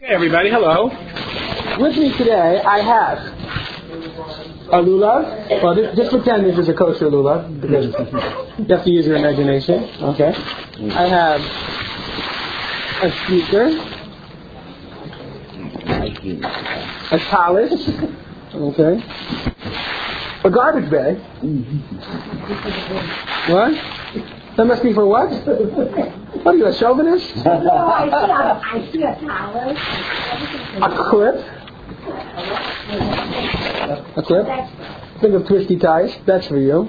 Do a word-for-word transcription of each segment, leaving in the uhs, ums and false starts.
Hey everybody, hello. With me today I have a lulav. Well, this, just pretend this is a kosher lulav because you have to use your imagination. Okay. I have a speaker, a talus, okay, a garbage bag. What? That must be for what? What are you, a chauvinist? No, I see a, I see a talus. A clip. A clip. Think of twisty ties. That's for you.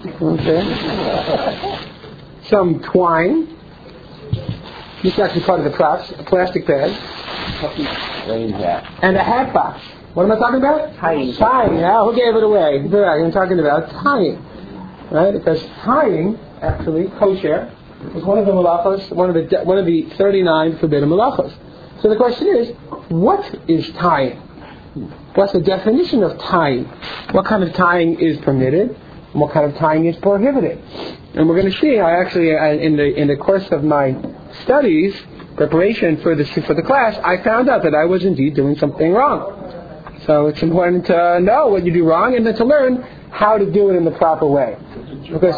Okay. Some twine. This is actually part of the props. A plastic bag. Rain hat. And a hat box. What am I talking about? Tying. Tying. Yeah, who gave it away? I'm talking about tying. Right? Because tying, actually, kosher, is one of the malachos, one of the one of the thirty-nine forbidden malachos. So the question is, what is tying? What's the definition of tying? What kind of tying is permitted? And what kind of tying is prohibited? And we're going to see. I actually, I, in the in the course of my studies, preparation for the for the class, I found out that I was indeed doing something wrong. So it's important to know what you do wrong and then to learn how to do it in the proper way. Because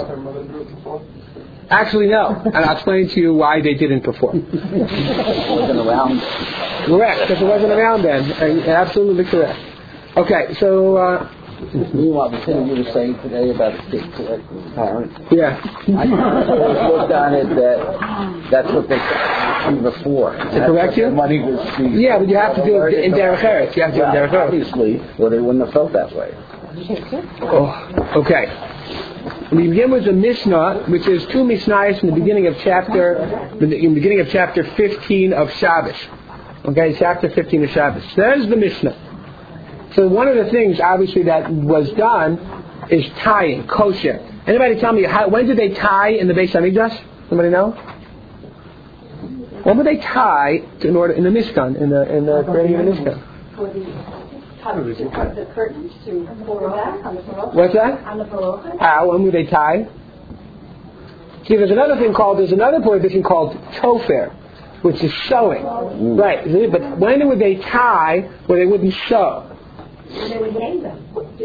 actually, no. And I'll explain to you why they didn't perform. It wasn't around. Correct, because it wasn't around then. Absolutely correct. Okay, so... Uh, Meanwhile, the thing you were saying today about a kid correcting parent. Yeah. I looked on it that that's what they said before. To correct you? Money was yeah, but you have to do it in derech eretz. You have to do it in derech eretz. Obviously, or they wouldn't have felt that way. Oh, okay. We begin with the Mishnah, which is two Mishnayos in the beginning of chapter, in the beginning of chapter fifteen of Shabbos. Okay, chapter fifteen of Shabbos. There's the Mishnah. So one of the things, obviously, that was done is tying, kosher. Anybody tell me, how, when did they tie in the Beis Hamikdash? Somebody know? When would they tie to, in order in the Mishkan, in the in the creating of the Mishkan? The curtains to pull back on the parochah. What's that? On the parochah. How? When would they tie? See, there's another thing called, there's another prohibition called tofer, which is sewing. Mm. Right. But when would they tie where they wouldn't sew? They would hang them.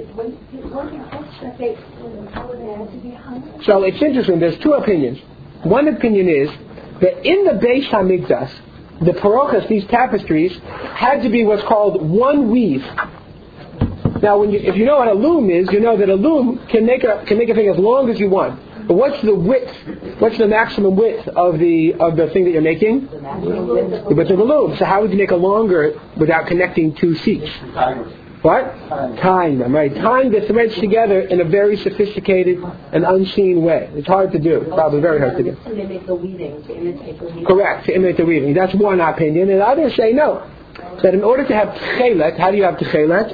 So it's interesting, there's two opinions. One opinion is that in the Beis Hamikdash, the parochas, these tapestries, had to be what's called one weave. Now, when you, if you know what a loom is, you know that a loom can make a can make a thing as long as you want. But what's the width? What's the maximum width of the of the thing that you're making? The width of the loom. So how would you make a longer without connecting two seats? What? Tying them, right? Tying the threads together in a very sophisticated and unseen way. It's hard to do. It's probably very hard to do. And they make the weaving to imitate the weaving. Correct, to imitate the weaving. That's one opinion. And others say no. That in order to have tchelet, how do you have tchelet?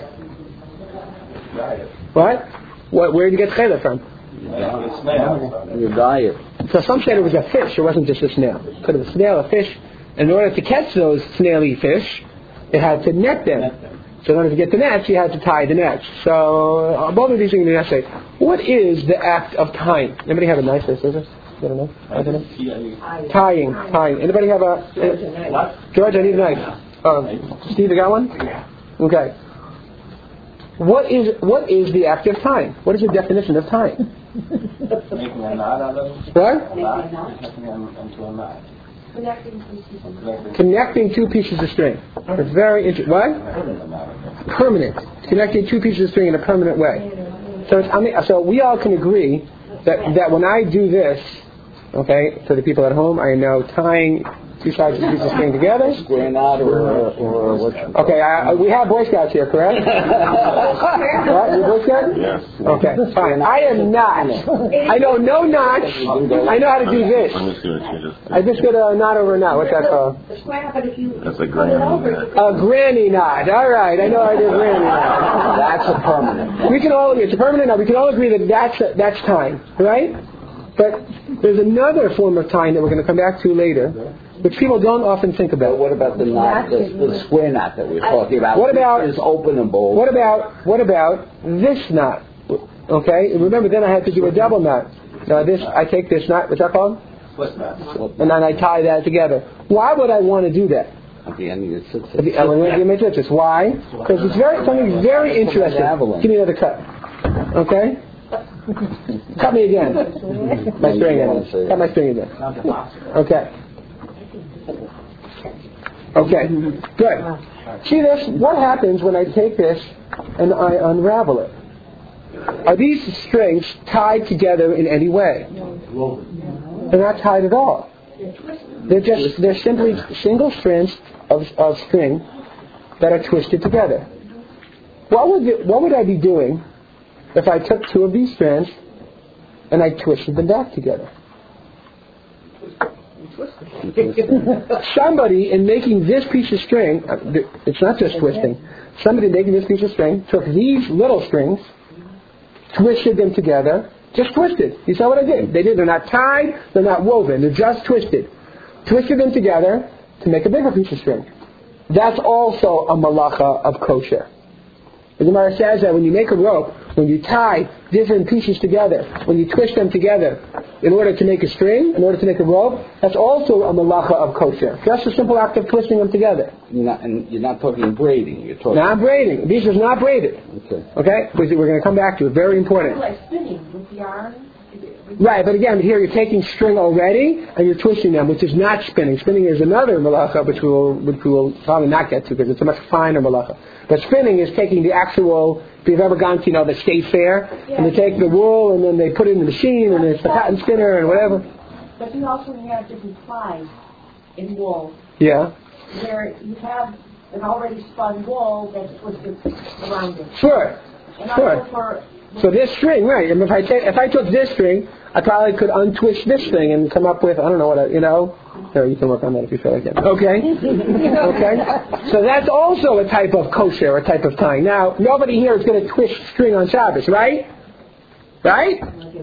What? What? Where did you get tchelet from? Your diet. So some said it was a fish. It wasn't just a snail. It could have been a snail, a fish. And in order to catch those snaily fish, it had to net them. So in order to get the nets, you had to tie the nets. So uh, both of these things in the essay. What is the act of tying? Anybody have a knife or scissors? You don't know? I don't know. Tying, tying. Anybody have a? Uh, George, I need a knife. Um, Steve, you got one? Okay. What is what is the act of tying? What is the definition of tying? Making a knot out of it. What? Making them into a knot. Connecting two pieces of string. It's very interesting. What? Permanent. Connecting two pieces of string in a permanent way. So, it's, I mean, so we all can agree that, that when I do this, okay, for the people at home, I am now tying two sides of the piece of string together. Square knot or, or what? Okay, I, we have Boy Scouts here, correct? Right? You Boy Scout? Yes. Okay, fine. I am not. I know no knots. I know how to do this. I just get a knot over a knot. What's that called? That's a granny knot. A granny knot. All right, I know how to do a granny knot. That's a permanent. We can all, it's a permanent knot. We can all agree that that's, a, that's tying, right? But there's another form of tying that we're going to come back to later, which people don't often think about. But what about the knot, the, the square knot that we're talking about? What about is openable? What about what about this knot? Okay, remember then I had to do a double knot. Now this, I take this knot. What's that called? Slip knot. And then I tie that together. Why would I want to do that? At the end of your six. At the element of the mitzvahs. Why? Because it's very something very interesting. Give me another cut. Okay? Cut me again. My string again. Cut my string again. Okay. Okay. Good. See this? What happens when I take this and I unravel it? Are these strings tied together in any way? They're not tied at all. They're just they're simply single strands of, of string that are twisted together. What would you, what would I be doing if I took two of these strands and I twisted them back together? Somebody in making this piece of string, it's not just twisting. Somebody making this piece of string took these little strings, twisted them together. Just twisted. You saw what I did? They did. They're not tied. They're not woven. They're just twisted. Twisted them together to make a bigger piece of string. That's also a malacha of kosher. The Gemara says that when you make a rope, when you tie different pieces together, when you twist them together in order to make a string, in order to make a rope, that's also a malacha of kosher. Just a simple act of twisting them together. You're not, and you're not talking braiding. You're talking not braiding. This is not braided. Okay. Okay. We're going to come back to it. Very important. Like spinning with yarn. Right, but again, here you're taking string already and you're twisting them, which is not spinning. Spinning is another malacha, which we will, which we will probably not get to because it's a much finer malacha. But spinning is taking the actual. If you've ever gone to, you know, the state fair, yeah, and they take the wool and then they put it in the machine and there's the cotton spinner and whatever. But you also have different plies in wool. Yeah. Where you have an already spun wool that's twisted around it. Sure. And sure. also for So this string, right? And if I take, if I took this string, I probably could untwist this thing and come up with, I don't know what, I, you know. There, you can work on that if you feel like it. Okay? Okay? So that's also a type of kosher, a type of tying. Now, nobody here is going to twist string on Shabbos, right? Right?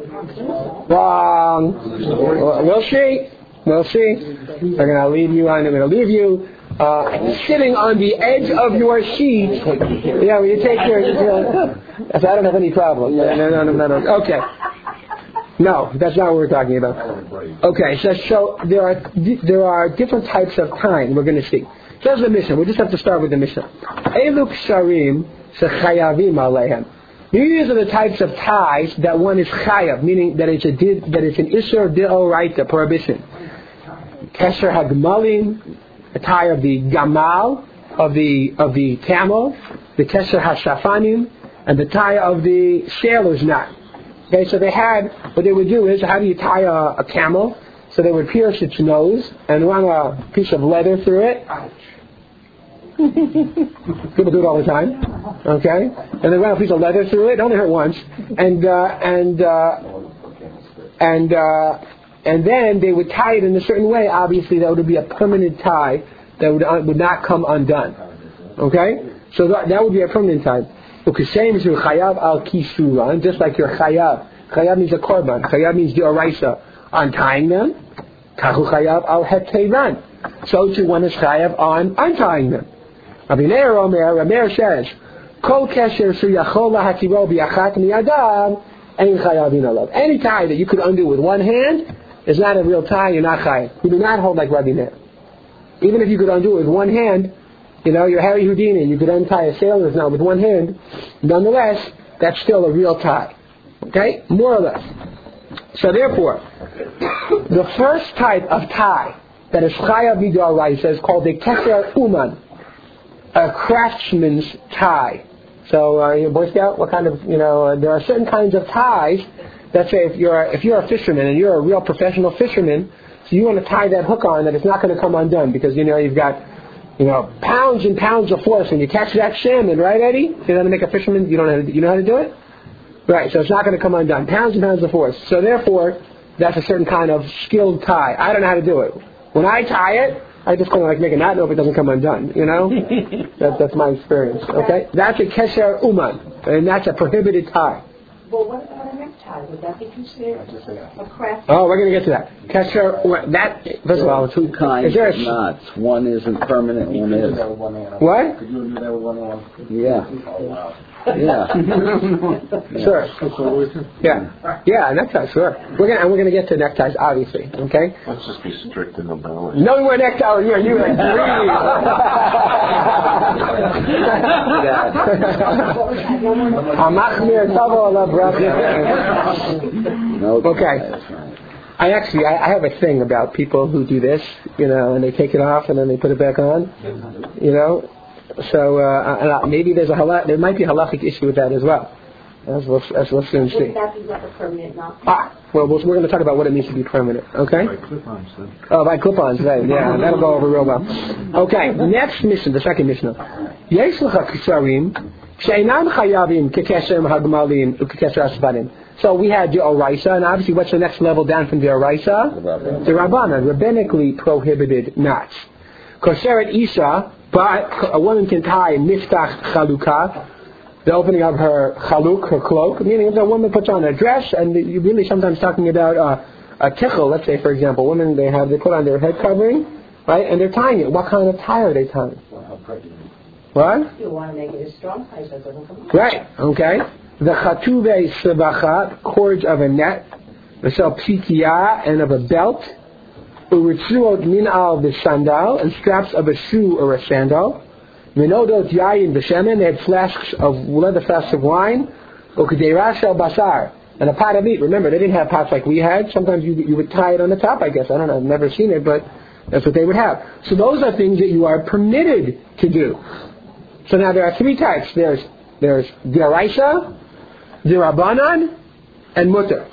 Wrong. We'll see. We'll see. I'm going to leave you on, I'm going to leave you uh, sitting on the edge of your seat. Yeah, when you take your, you know, I don't have any problem. No, no, no, no, no. Okay. No, that's not what we're talking about. Okay, so so there are there are different types of tying we're going to see. Here's the mission. We just have to start with the mission. Elu ksharim shechayavim alehem. These are the types of ties that one is chayav, meaning that it's a did, that it's an isur d'oraita prohibition. Kesher hagmalim, a tie of the gamal of the of the camel, the kesher hashafanim, and the tie of the sailor's knot. Okay, so they had, what they would do is, how do you tie a, a camel? So they would pierce its nose and run a piece of leather through it. People do it all the time. Okay? And they run a piece of leather through it. It only hurt once. And, uh, and, uh, and, uh, and then they would tie it in a certain way. Obviously, that would be a permanent tie that would, uh, would not come undone. Okay? So that, that would be a permanent tie. Because same as your chayav al kisuran, just like your chayav. Chayav means a korban. Chayav means the oraisa. Untying them. Kahu chayav al heteiran. So too one is chayav on untying them. Rabbi Meir Omer, Rabbi Meir says, Kol kesher su yachol lahatiro bi'achat miyadav, ein chayavin alav. Any tie that you could undo with one hand is not a real tie, you're not chayav. You do not hold like Rabbi Meir. Even if you could undo it with one hand, you know, you're Harry Houdini, you could untie a sailor's knot with one hand. Nonetheless, that's still a real tie. Okay? More or less. So therefore, the first type of tie that is chayav midoraisa is called a keser uman, a craftsman's tie. So, uh, you're a Boy Scout, what kind of, you know, uh, there are certain kinds of ties. Let's say if you're if you're a fisherman and you're a real professional fisherman, so you want to tie that hook on that it's not going to come undone because, you know, you've got, you know, pounds and pounds of force and you catch that salmon, right, Eddie? You know how to make a fisherman? You don't know how to, you know how to do it? Right, so it's not going to come undone. Pounds and pounds of force. So therefore, that's a certain kind of skilled tie. I don't know how to do it. When I tie it, I just kind of like make a knot and hope it doesn't come undone, you know? that, that's my experience, okay? That's a kesher uman, and that's a prohibited tie. Well, what about a necktie? Would that be considered a craft? Oh, we're going to get to that. Kesher, that, first of all, two kinds is there of a, knots. One isn't permanent, one is. What? Could you do that with one hand? Yeah. Oh, wow. Yeah. Sure. Yeah. Yeah, neckties, sure. We're gonna and we're gonna get to neckties, obviously. Okay. Let's just be strict in the balance. No more neckties. Yeah, you agree. Okay. I actually I, I have a thing about people who do this, you know, and they take it off and then they put it back on, you know. So uh, maybe there's a halach, there might be a halachic issue with that as well, as we'll, as we'll soon see. Would that be like a permanent knot? Ah, well, we're going to talk about what it means to be permanent, okay? By clip-ons, then. Oh, by clip-ons, right, yeah, that'll go over real well. Okay, next mission, the second mission. Yesh lecha kisharim she'einam chayavim kekesher hagmalim ukekesher asvarim. So we had the Oraisa, and obviously what's the next level down from the Oraisa? The Rabbanan, rabbinically prohibited knots. Kosheret Isha, but a woman can tie miftach chalukah, the opening of her chaluk, her cloak, meaning if a woman puts on a dress, and you're really sometimes talking about uh, a tichel, let's say for example, women they have they put on their head covering, right, and they're tying it. What kind of tie are they tying? What? You want to make it a strong tie so it doesn't come out. Right. Okay. The chatuvei sevacha, cords of a net, the shel psikia, and of a belt. Uritzuot min al the sandal, and straps of a shoe or a sandal. Minodot yayin b'shemen, they had flasks of leather flasks of wine. Ukdeirash al basar, and a pot of meat. Remember, they didn't have pots like we had. Sometimes you you would tie it on the top. I guess I don't know. I've never seen it, but that's what they would have. So those are things that you are permitted to do. So now there are three types. There's there's diraisa, dirabanan, and mutter.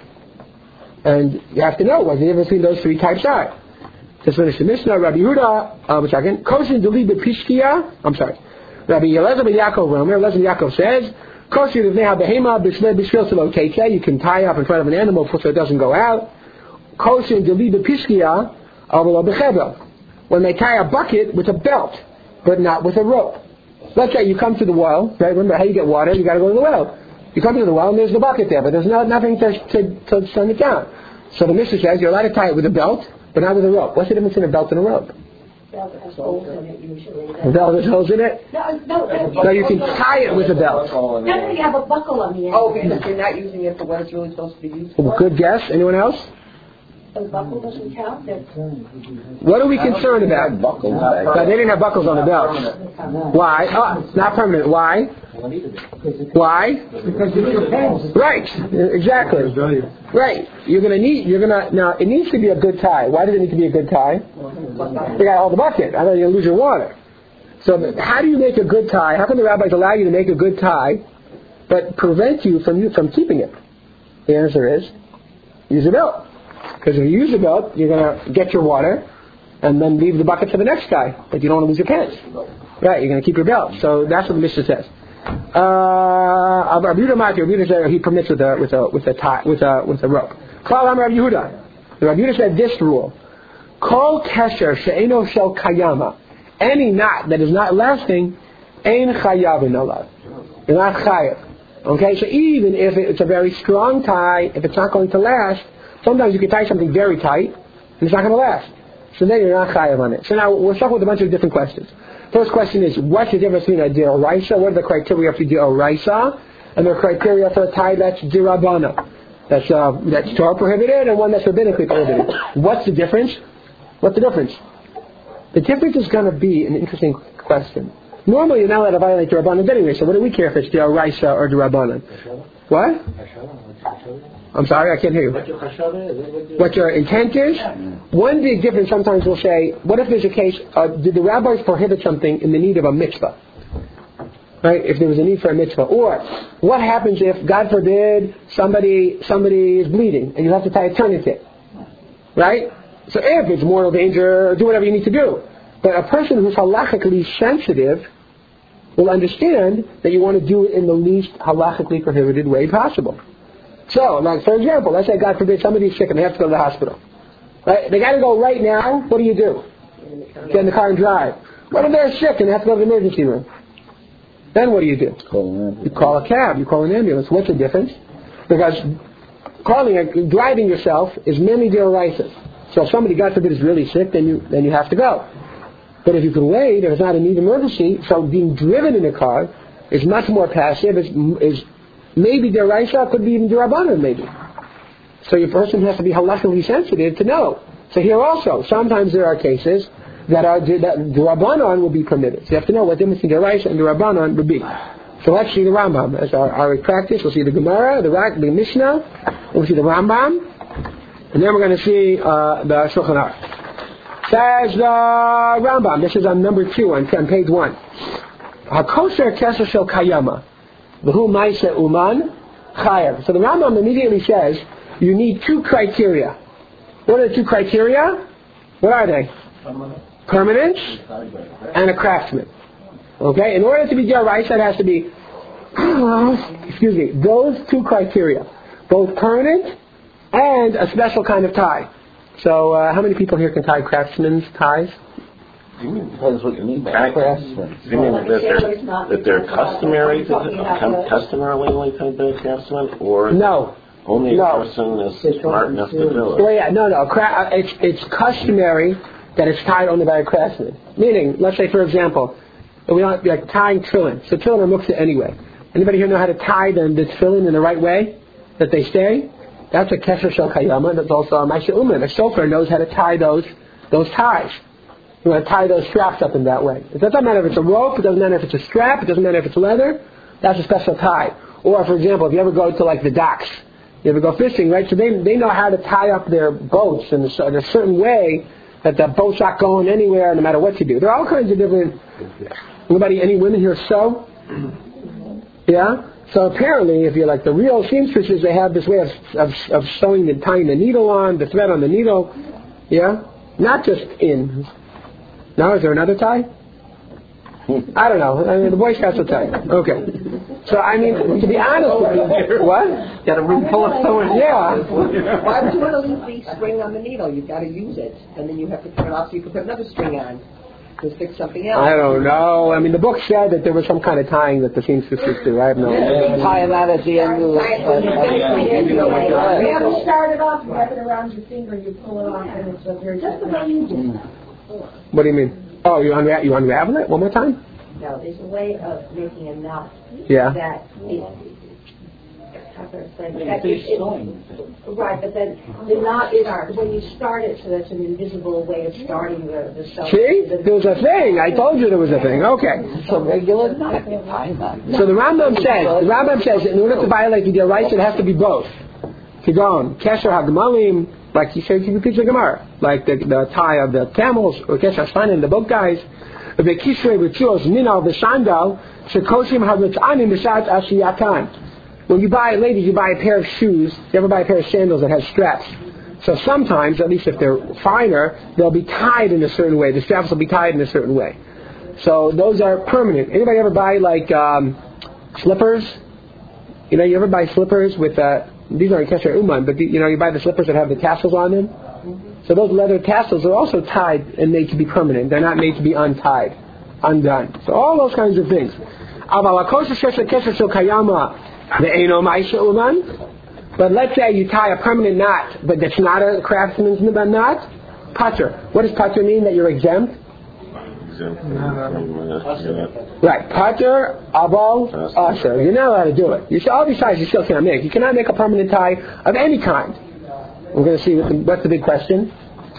And you have to know what the difference between those three types are. Just finish the Mishnah. Rabbi Yehuda, um, a second. Koshin deli b'pishkia. I'm sorry. Rabbi Elazar ben Yaakov, Rabbi Elazar ben Yaakov says, Koshin d'vnei behema b'shvei b'shvil selo teitze. You can tie up in front of an animal so it doesn't go out. Koshin deli b'pishkia, avolo b'chebel. When they tie a bucket with a belt, but not with a rope. Let's say you come to the well, right? Remember how you get water? You got to go to the well. You come to the well and there's the bucket there, but there's no, nothing to, to, to send it down. So the Mishnah says you're allowed to tie it with a belt, but not with a rope. What's the difference in a belt and a rope? Belt has holes in it usually. A belt has holes in it? No, no, no. No, you can tie it with a belt. No, no, you have a buckle on the end. Oh, because you're not using it for what it's really supposed to be used for. Well, good guess. Anyone else? The buckle doesn't count. That's What are we concerned about? Buckles. But they didn't have buckles on the belts. Why? Oh, it's not permanent. Why? Why? Because you need your pants. Right. Exactly. Right. You're gonna need. You're gonna now. It needs to be a good tie. Why does it need to be a good tie? You got to hold the bucket. I know you'll lose your water. So how do you make a good tie? How can the rabbis allow you to make a good tie, but prevent you from you from keeping it? The answer is use a belt. Because if you use a belt, you're going to get your water and then leave the bucket for the next guy. But you don't want to lose your pants. Right, you're going to keep your belt. So that's what the Mishnah says. Uh, Rabbi Yehuda says he permits with a with a with a tie with a with a rope. Klal Rabbi Yehuda. Rabbi Yehuda said this rule: Kol kesher she'eno shel kayama. Any knot that is not lasting, ein chayavin alav. You're not chayav. Okay, so even if it's a very strong tie, if it's not going to last. Sometimes you can tie something very tight, and it's not going to last. So then you're not chayav on it. So now we're stuck with a bunch of different questions. First question is, what's the difference between a d'oraisa? What are the criteria for d'oraisa? And the criteria for a tie that's d'rabana. That's uh, that's Torah prohibited, and one that's rabbinically prohibited. What's the difference? What's the difference? The difference is going to be an interesting question. Normally you're not allowed to violate d'rabbanan anyway, so what do we care if it's d'oraisa or d'rabbanan? What? I'm sorry, I can't hear you. What your intent is? One big difference sometimes we'll say, what if there's a case, uh, did the rabbis prohibit something in the need of a mitzvah? Right, if there was a need for a mitzvah. Or, what happens if, God forbid, somebody somebody is bleeding and you have to tie a tourniquet? Right? So if it's mortal danger, do whatever you need to do. But a person who's halachically sensitive will understand that you want to do it in the least halachically prohibited way possible. So, like for example, let's say God forbid somebody's sick and they have to go to the hospital. Right? They got to go right now. What do you do? Get in the car and drive. What if they're sick and they have to go to the emergency room? Then what do you do? Call you call a cab. You call an ambulance. What's the difference? Because calling, driving yourself is many d'oraisas. So if somebody, God forbid, is really sick, then you then you have to go. But if you can wait, if it's not a need emergency, so being driven in a car is much more passive. Is is maybe d'oraisa, could be even d'rabbanan, maybe. So your person has to be halakhically sensitive to know. So here also, sometimes there are cases that are that d'rabbanan will be permitted. So you have to know what the difference between d'oraisa and d'rabbanan would be. So let's see the Rambam as our, our practice. We'll see the Gemara, the Rak, the Mishnah. We'll see the Rambam, and then we're going to see uh, the Shulchan Aruch. Says the Rambam. This is on number two on, on page one. HaKosher Kesher Shel Kayama, V'hu Ma'aseh Uman Chayav. So the Rambam immediately says you need two criteria. What are the two criteria? What are they? Permanence and a craftsman. Okay? In order to be d'oraisa, it has to be, excuse me, those two criteria. Both permanent and a special kind of tie. So, uh, how many people here can tie craftsman's ties? Depends what you mean by craftsman. Do you mean that they're, that they're customary, to, customarily tied by a craftsman, or no. only no. a person is smart enough to do it? Well, yeah, no, no. Cra- it's, it's customary that it's tied only by a craftsman. Meaning, let's say, for example, we don't like tying tefillin. So tefillin are muktzah anyway. Anybody here know how to tie them the tefillin in the right way that they stay? That's a kesher shel kayama. That's also a ma'aseh uman. A shofar knows how to tie those those ties. You want to tie those straps up in that way. It doesn't matter if it's a rope. It doesn't matter if it's a strap. It doesn't matter if it's leather. That's a special tie. Or, for example, if you ever go to like the docks, you ever go fishing, right? So they they know how to tie up their boats in a, in a certain way that the boat's not going anywhere, no matter what you do. There are all kinds of different. Anybody, any women here sew? Yeah? So apparently, if you're like the real seamstresses, they have this way of, of, of sewing and tying the needle on, the thread on the needle. Yeah? Not just in. Now, is there another tie? I don't know. I mean, the Boy Scouts will tell you. Okay. So, I mean, to be honest with you, what? Got a room full of sewing. Yeah. Why would you want to leave the string on the needle? You've got to use it, and then you have to put it off so you can put another string on. To fix something else. I don't know. I mean, the book said that there was some kind of tying that the seamstresses do. I have no idea. Tie that at the end of the... You have to start it off, you wrap it around your finger, you pull it off, and it's a very just the way you do. What do you mean? Oh, you, unra- you unravel it? One more time? No, there's a way of making a knot Yeah. that is... Right, but then the knot is when you start it, so that's an invisible way of starting the the cell. See, there was a thing. I told you there was a thing. Okay. So regular knot. So the Rambam says, the Rambam says, in order to violate the rights, it has to be both. Kigon, kesher hagmalim, like he said, you repeat the Gemara, like the, the tie of the camels, or kesher shvanim, the boat guys, the kishrei v'tzuos minal v'shandal, shekoshim havetzanim b'shat ashiyatan. When you buy, ladies, you buy a pair of shoes, you ever buy a pair of sandals that has straps. So sometimes, at least if they're finer, they'll be tied in a certain way. The straps will be tied in a certain way. So those are permanent. Anybody ever buy like um, slippers? You know, you ever buy slippers with, uh, these aren't kesher uman, but the, you know, you buy the slippers that have the tassels on them? Mm-hmm. So those leather tassels are also tied and made to be permanent. They're not made to be untied, undone. So all those kinds of things. But let's say you tie a permanent knot, but that's not a craftsman's knot. Pater. What does pater mean? That you're exempt? Exempt from, uh, right. Pater, aval, asher. You're not allowed to do it. You still, all these ties you still can't make. You cannot make a permanent tie of any kind. We're going to see what the, what's the big question.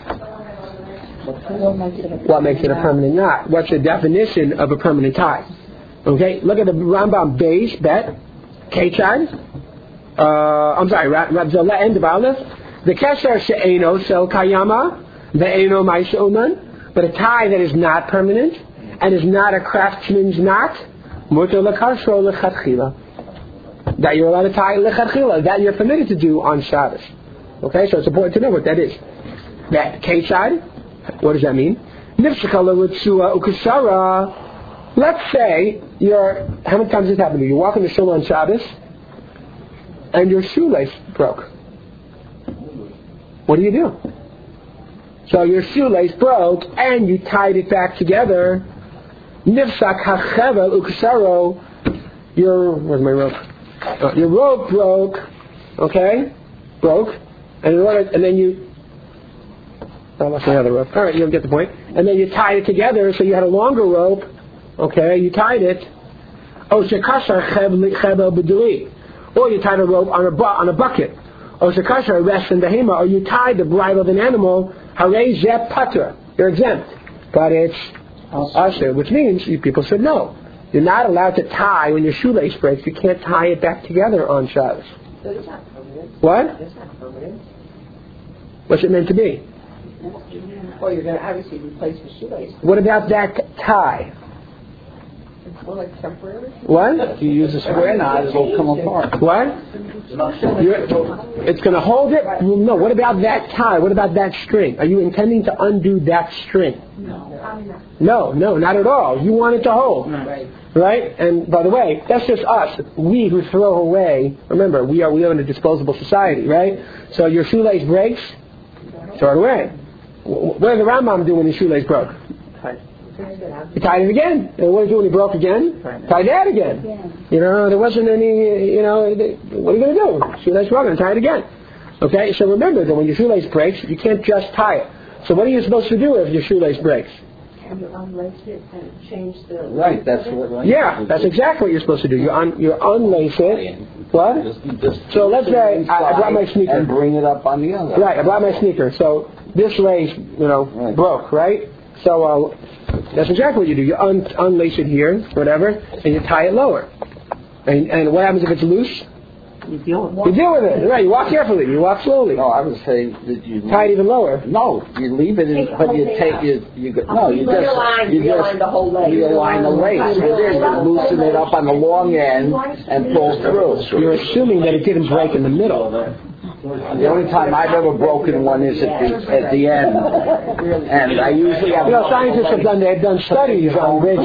What makes it a permanent knot? What's the definition of a permanent tie? Okay, look at the Rambam base, bet, Kechad. Uh, I'm sorry, the end of Aleph. The kesher she'eno shel kayama, the eno ma'aseh uman, but a tie that is not permanent and is not a craftsman's knot, muter l'karsho l'chatchila. That you're allowed to tie l'chatchila, that you're permitted to do on Shabbos. Okay, so it's important to know what that is. That Kechad, what does that mean? Nifshakala l'tzua ukashara. Let's say you're, how many times has this happened to you? You're walking the shul on Shabbos, and your shoelace broke. What do you do? So your shoelace broke, and you tied it back together. Nifsak hachevel uksharo. Your, where's my rope? Oh, your rope broke, okay, broke, and in order, and then you, I lost my other rope. All right, you don't get the point. And then you tied it together, so you had a longer rope, okay, you tied it. Oh, shekashar chebel b'duli. Or you tied a rope on a, bu- on a bucket. Or shekashar rest in behema. Or you tied the bridle of an animal, harei zeh pater. You're exempt. But it's asher, which means you people said no. You're not allowed to tie when your shoelace breaks. You can't tie it back together on Shabbos. So it's not permanent. What? It's not permanent. What's it meant to be? Well, you're going to obviously replace the shoelace. What about that tie? It's more like temporary. What? If you use a square knot, it'll come apart. What? You're, it's going to hold it? Well, no. What about that tie? What about that string? Are you intending to undo that string? No. No, no, not at all. You want it to hold. Right. Right? And by the way, that's just us. We who throw away, remember, we are we live in a disposable society, right? So your shoelace breaks, throw it away. What did the Rambam do when his shoelace broke? He tied it again. And what did he do when he broke again? Tied that again. Yeah. You know, there wasn't any, you know, what are you going to do? Shoelace broke and tie it again. Okay, so remember that when your shoelace breaks, you can't just tie it. So what are you supposed to do if your shoelace breaks? You unlace it and change the... Right, that's what. Right. Yeah, that's exactly what you're supposed to do. You un, you unlace it. What? Just, just So let's say I, I brought my sneaker. and bring it up on the other. Right, I brought my sneaker. So this lace, you know, Right. broke, right? So uh, that's exactly what you do. You un, unlace it here, whatever, and you tie it lower. And and what happens if it's loose? You deal with You deal with it. Right, you walk carefully. You walk slowly. No, I would say that you Tie it even lower. No, you leave it in, Take the but whole you thing take out. you you go, no, you just Realign- you realign just the whole leg. realign the lace. You just loosen it up on the long end and pull through. You're assuming that it didn't break in the middle. The only time I've ever broken one is at the at the end, and I usually have. You know, scientists have done they have done studies on breaking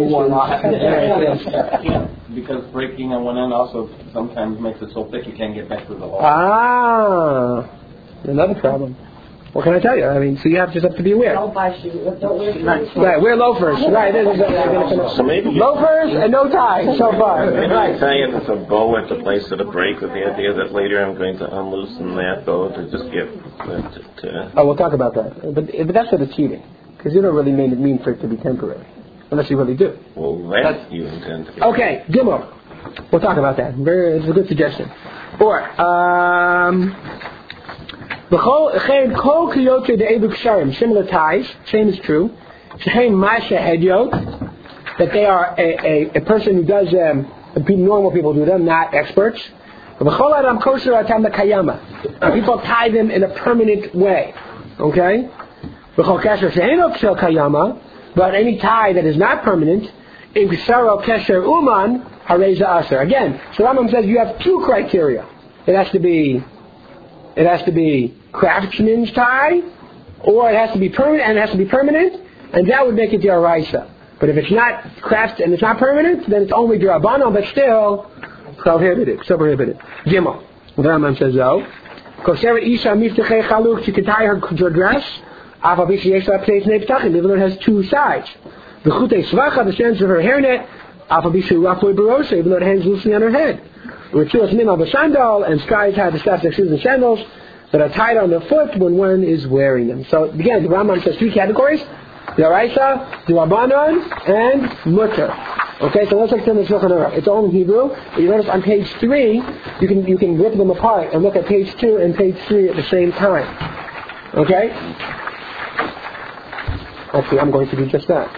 shoelaces. Because breaking on one end also sometimes makes it so thick you can't get back to the hole. Ah, another problem. What can I tell you? I mean, so you have just have to be aware. Don't buy shoes. Don't wear shoes. Right, wear loafers. Right, this is a, So maybe loafers and no tie so far. maybe Right. you tie it with a bow at the place of the break with the idea that later I'm going to unloosen that bow to just get uh, to, to Oh, we'll talk about that. But but that's sort of cheating because you don't really mean it mean for it to be temporary, unless you really do. well that you intend to get. Okay, Gimel. We'll talk about that. Very, it's a good suggestion. Or um. Similar ties, same is true. That they are a, a, a person who does them, normal people do them, not experts. People tie them in a permanent way. Okay? But any tie that is not permanent, again, so Rambam says you have two criteria. It has to be It has to be craftsman's tie, or it has to be permanent, and it has to be permanent, and that would make it d'oraisa. But if it's not craft and it's not permanent, then it's only d'rabbanan, but still prohibited. So prohibited. Gimel. The Rambam says though, Kosher isha miftachei chaluk, she can tie her dress. Even though it has two sides. The chutei svacha, the strands of her hairnet. Even though it hangs loosely on her head. Rituals min of a sandal, and skies have the staffs of shoes and sandals that are tied on the foot when one is wearing them. So again, the Rambam says three categories: the Araisa, the Rabbanon, and Mutter. Okay, so let's look at the Shulchan Aruch. It's all in Hebrew. But you notice on page three, you can you can rip them apart and look at page two and page three at the same time. Okay. Actually, I'm going to do just that.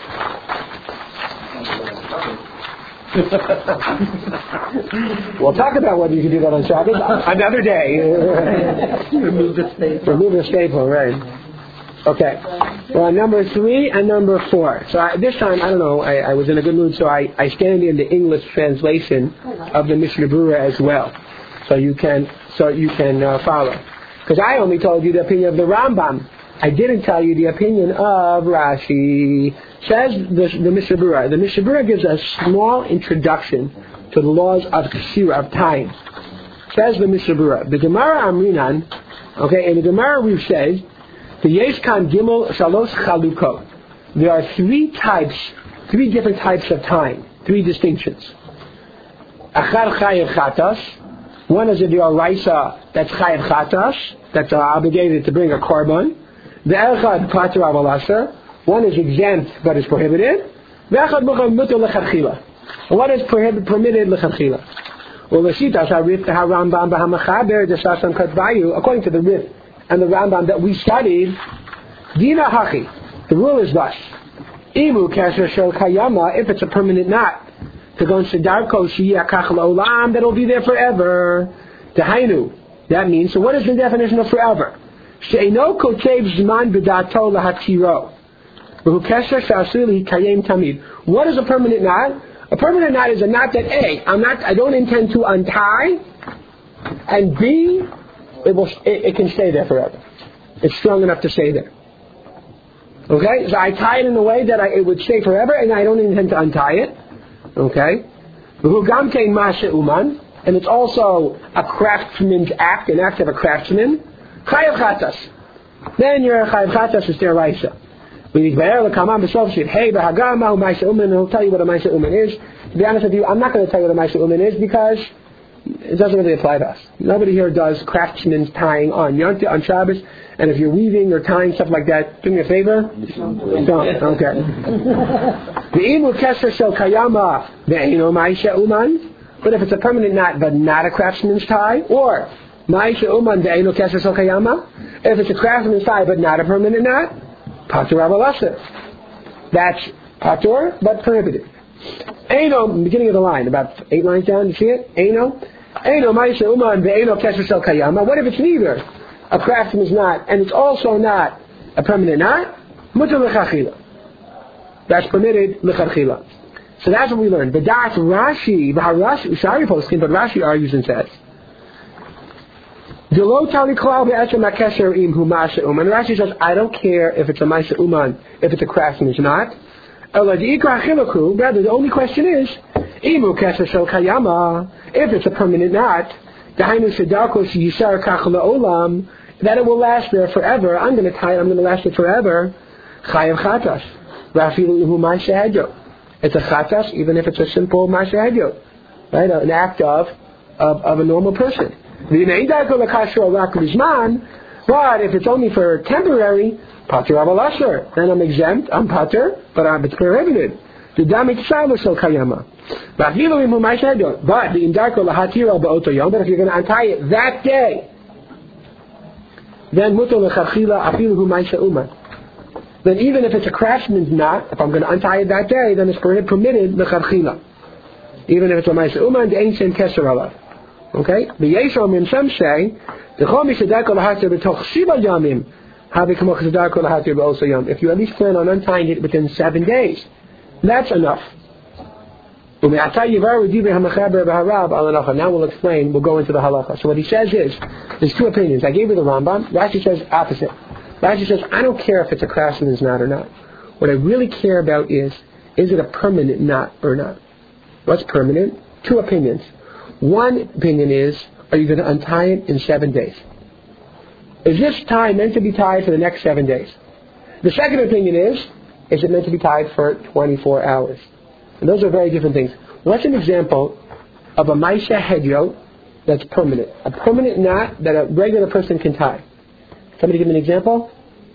We'll talk about whether you can do that on Shabbos another day. Remove the staple. Remove the staple, right? Okay. Well, number three and number four. So I, this time, I don't know, I, I was in a good mood, so I, I stand in the English translation of the Mishnah Berurah as well, so you can so you can uh, follow. Because I only told you the opinion of the Rambam. I didn't tell you the opinion of Rashi. Says the, the Mishnah Berurah. The Mishnah Berurah gives a small introduction to the laws of Kesira, of time. Says the Mishnah Berurah. The Gemara Amrinan, okay, in the Gemara we've said, the Yeshkan Gimel Shalosh Chalukot. There are three types, three different types of time, three distinctions. Achar Chayev Chatas, One is a Dioraisa that's Chayav Chatas, that's uh, obligated to bring a korban. The Echad Pater Aval Aser. One is exempt but is prohibited. The Echad Mutter Lechatchila. What is prohibit, permitted Lechatchila? Well, the Shitas HaRif HaRambam BaHaMachaber Desasan Katbayu, according to the Rif and the Rambam that we studied, Dina Hachi. The rule is thus: Imu Kasher Shel Kayama, if it's a permanent knot, to go into Darko Shiyakach Olam, that will be there forever. Dehainu. That means, so what is the definition of forever? She'eno Kotev Zman B'dato Lahatiro. V'hu Kasher Sha'asuli Kayem Tamid. What is a permanent knot? A permanent knot is a knot that A, I'm not, I don't intend to untie, and B, it will, it, it can stay there forever. It's strong enough to stay there. Okay, so I tie it in a way that I, it would stay forever, and I don't intend to untie it. Okay, and it's also a craftsman's act, an act of a craftsman. Chayav chatas. Then you're a chayav chatas is deraisa. Hey, he'll tell you what a Maisa Uman is. To be honest with you, I'm not going to tell you what a Maisa Uman is because it doesn't really apply to us. Nobody here does craftsman's tying on Yontif, on Shabbos, and if you're weaving or tying stuff like that, do me a favor. Don't. Okay. But if it's a permanent knot but not a craftsman's tie, or Maisa Uman de'enu kesher shel kayama, if it's a craftsman's tie but not a permanent knot, Patur Avalasa. That's Patur, but prohibited. Eino, beginning of the line, about eight lines down, you see it? Eino. Eino Maisa Uman ve'eno Kesher Shel Kayama. What if it's neither a craftsman's knot and it's also not a permanent knot? Mutar L'chachila. That's permitted L'chachila. So that's what we learned. But that's Rashi, Rashi, sorry posting, but Rashi argues and says, and Rashi says, I don't care if it's a Maisa Uman, if it's a craftsman's knot. Rather, the only question is, if it's a permanent knot, that it will last there forever. I'm going to tie it, I'm going to last it forever. Chayav chatas. It's a chatas, even if it's a simple Maisa Hedyo. Right? An act of, of, of a normal person. But if it's only for temporary, Pater Aval, then I'm exempt, I'm Pater, but I'm, it's prohibited. But the Indarko Lahatira Ba'oto Yom, but if you're going to untie it that day, then Muto Lechachila Afilu Maisa Uman. Then even if it's a craftsman's knot, if I'm going to untie it that day, then it's permitted Lechachila. Even if it's a Maisa Uman, the ancient Keser Alav. Okay? The Yeshom and some say, if you at least plan on untying it within seven days, that's enough. Now we'll explain, we'll go into the halacha. So what he says is, there's two opinions. I gave you the Rambam. Rashi says opposite. Rashi says, I don't care if it's a craftsman's knot or not. What I really care about is, is it a permanent knot or not? What's permanent? Two opinions. One opinion is, are you going to untie it in seven days? Is this tie meant to be tied for the next seven days? The second opinion is, is it meant to be tied for twenty-four hours? And those are very different things. What's an example of a Maisa Hedyo that's permanent? A permanent knot that a regular person can tie. Somebody give me an example?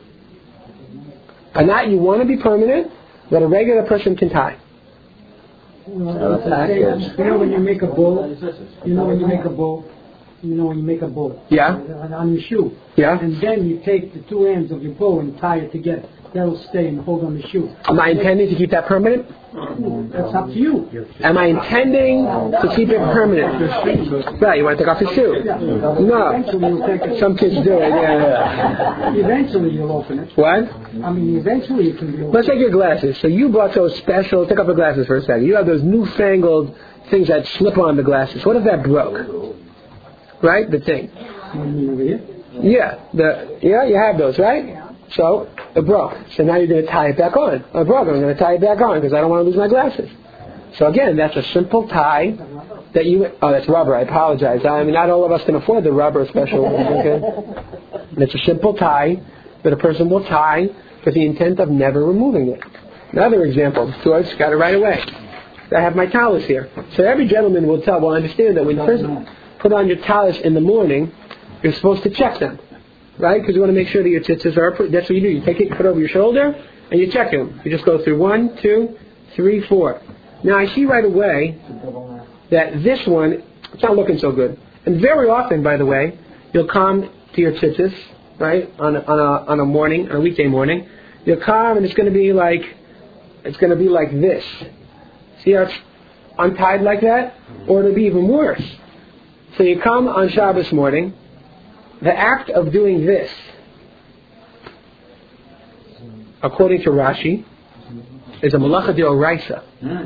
A knot you want to be permanent that a regular person can tie. You know, you know when you make a bow, you know when you make a bow, you know when you make a bow. Yeah. On your shoe. Yeah. And then you take the two ends of your bow and tie it together. That'll stay and hold on the shoe. Am I intending to keep that permanent? That's up to you. Am I intending to keep it permanent? Right, you want to take off your shoe? No. Eventually you'll take it. Some kids do it, yeah. Eventually you'll open it. What? I mean, eventually it can be opened. Let's take your glasses. So you bought those special, take off your glasses for a second. You have those newfangled things that slip on the glasses. What if that broke? Right? The thing. You mean over here? Yeah. The, yeah, you have those, right? So, it broke. So now you're going to tie it back on. It broke. I'm going to tie it back on because I don't want to lose my glasses. So again, that's a simple tie that you... Oh, that's rubber. I apologize. I mean, not all of us can afford the rubber special. Okay? It's a simple tie that a person will tie with the intent of never removing it. Another example. George got it right away. I have my towels here. So every gentleman will tell, will understand that when the person... put on your talis in the morning, you're supposed to check them, right? Because you want to make sure that your tzitzis are, that's what you do. You take it, you put it over your shoulder, and you check them. You just go through one, two, three, four. Now I see right away that this one, it's not looking so good. And very often, by the way, you'll come to your tzitzis, right, on a, on a, on a morning, on a weekday morning. You'll come and it's going to be like, it's going to be like this. See how it's untied like that? Or it'll be even worse. So you come on Shabbos morning, the act of doing this, according to Rashi, is a malacha d'oraisa.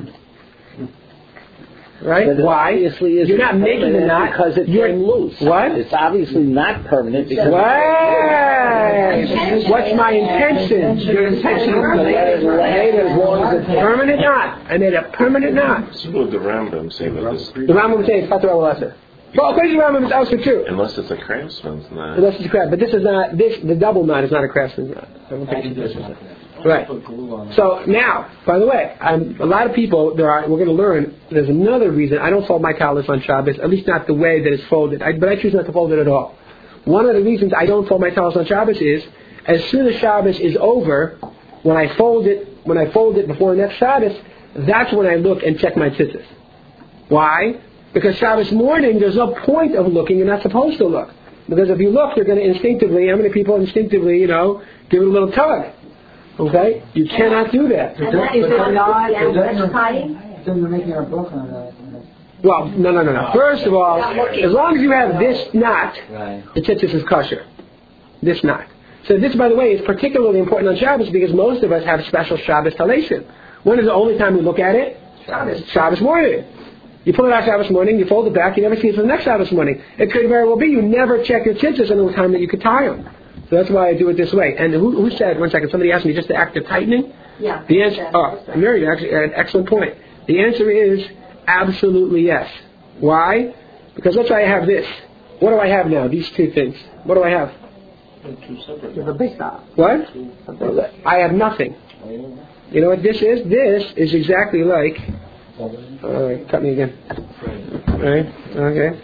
Right? But Why? Obviously You're not making the knot because it you're, came loose. What? It's obviously not permanent because Right. What's my intention? Your intention is to make it as long as it's permanent knot. I made a permanent knot. So what would the Rambam say about this? The Rambam says it's Chatzar Alasser. Well, according to the Rambam, it's also true. Unless it's a craftsman's knot. Unless it's a craft, but this is not. This the double knot is not a craftsman's knot. I don't think it's a Right. So now, by the way, I'm, a lot of people, there are, we're going to learn, there's another reason I don't fold my talis on Shabbos, at least not the way that it's folded, I, but I choose not to fold it at all. One of the reasons I don't fold my talis on Shabbos is, as soon as Shabbos is over, when I fold it, when I fold it before next Shabbos, that's when I look and check my tzitzis. Why? Because Shabbos morning, there's no point of looking, you're not supposed to look. Because if you look, you're going to instinctively, how many people instinctively, you know, give it a little tug? Okay? You cannot do that. And that is not that's tying? Then you're making a book on that. Well, no, no, no, no. First of all, as long as you have this knot, the tzitzis is kosher. This knot. So this, by the way, is particularly important on Shabbos because most of us have special Shabbos talation. When is the only time we look at it? Shabbos. Shabbos morning. You pull it out Shabbos morning, you fold it back, you never see it for the next Shabbos morning. It could very well be you never check your tzitzis until the time that you could tie them. So that's why I do it this way. And who, who said, one second, somebody asked me just the act of tightening? Yeah. The answer, oh, Mary, actually, an excellent point. The answer is absolutely yes. Why? Because let's say I have this. What do I have now? These two things. What do I have? The big stop. What? I have nothing. You know what this is? This is exactly like... Alright, cut me again. Alright, okay.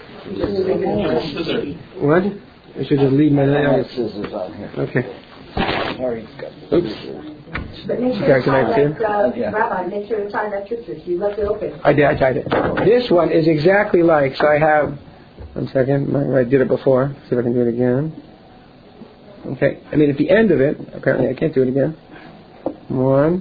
What? I should just leave my nails. Okay. Oops. But make sure Okay, to can I tie see that, uh, Yeah. Rabbi, make sure to tie that tzitzis. You left it open. I did, I tied it. This one is exactly like, so I have, one second, I did it before. See if I can do it again. Okay, I mean at the end of it, apparently I can't do it again. One.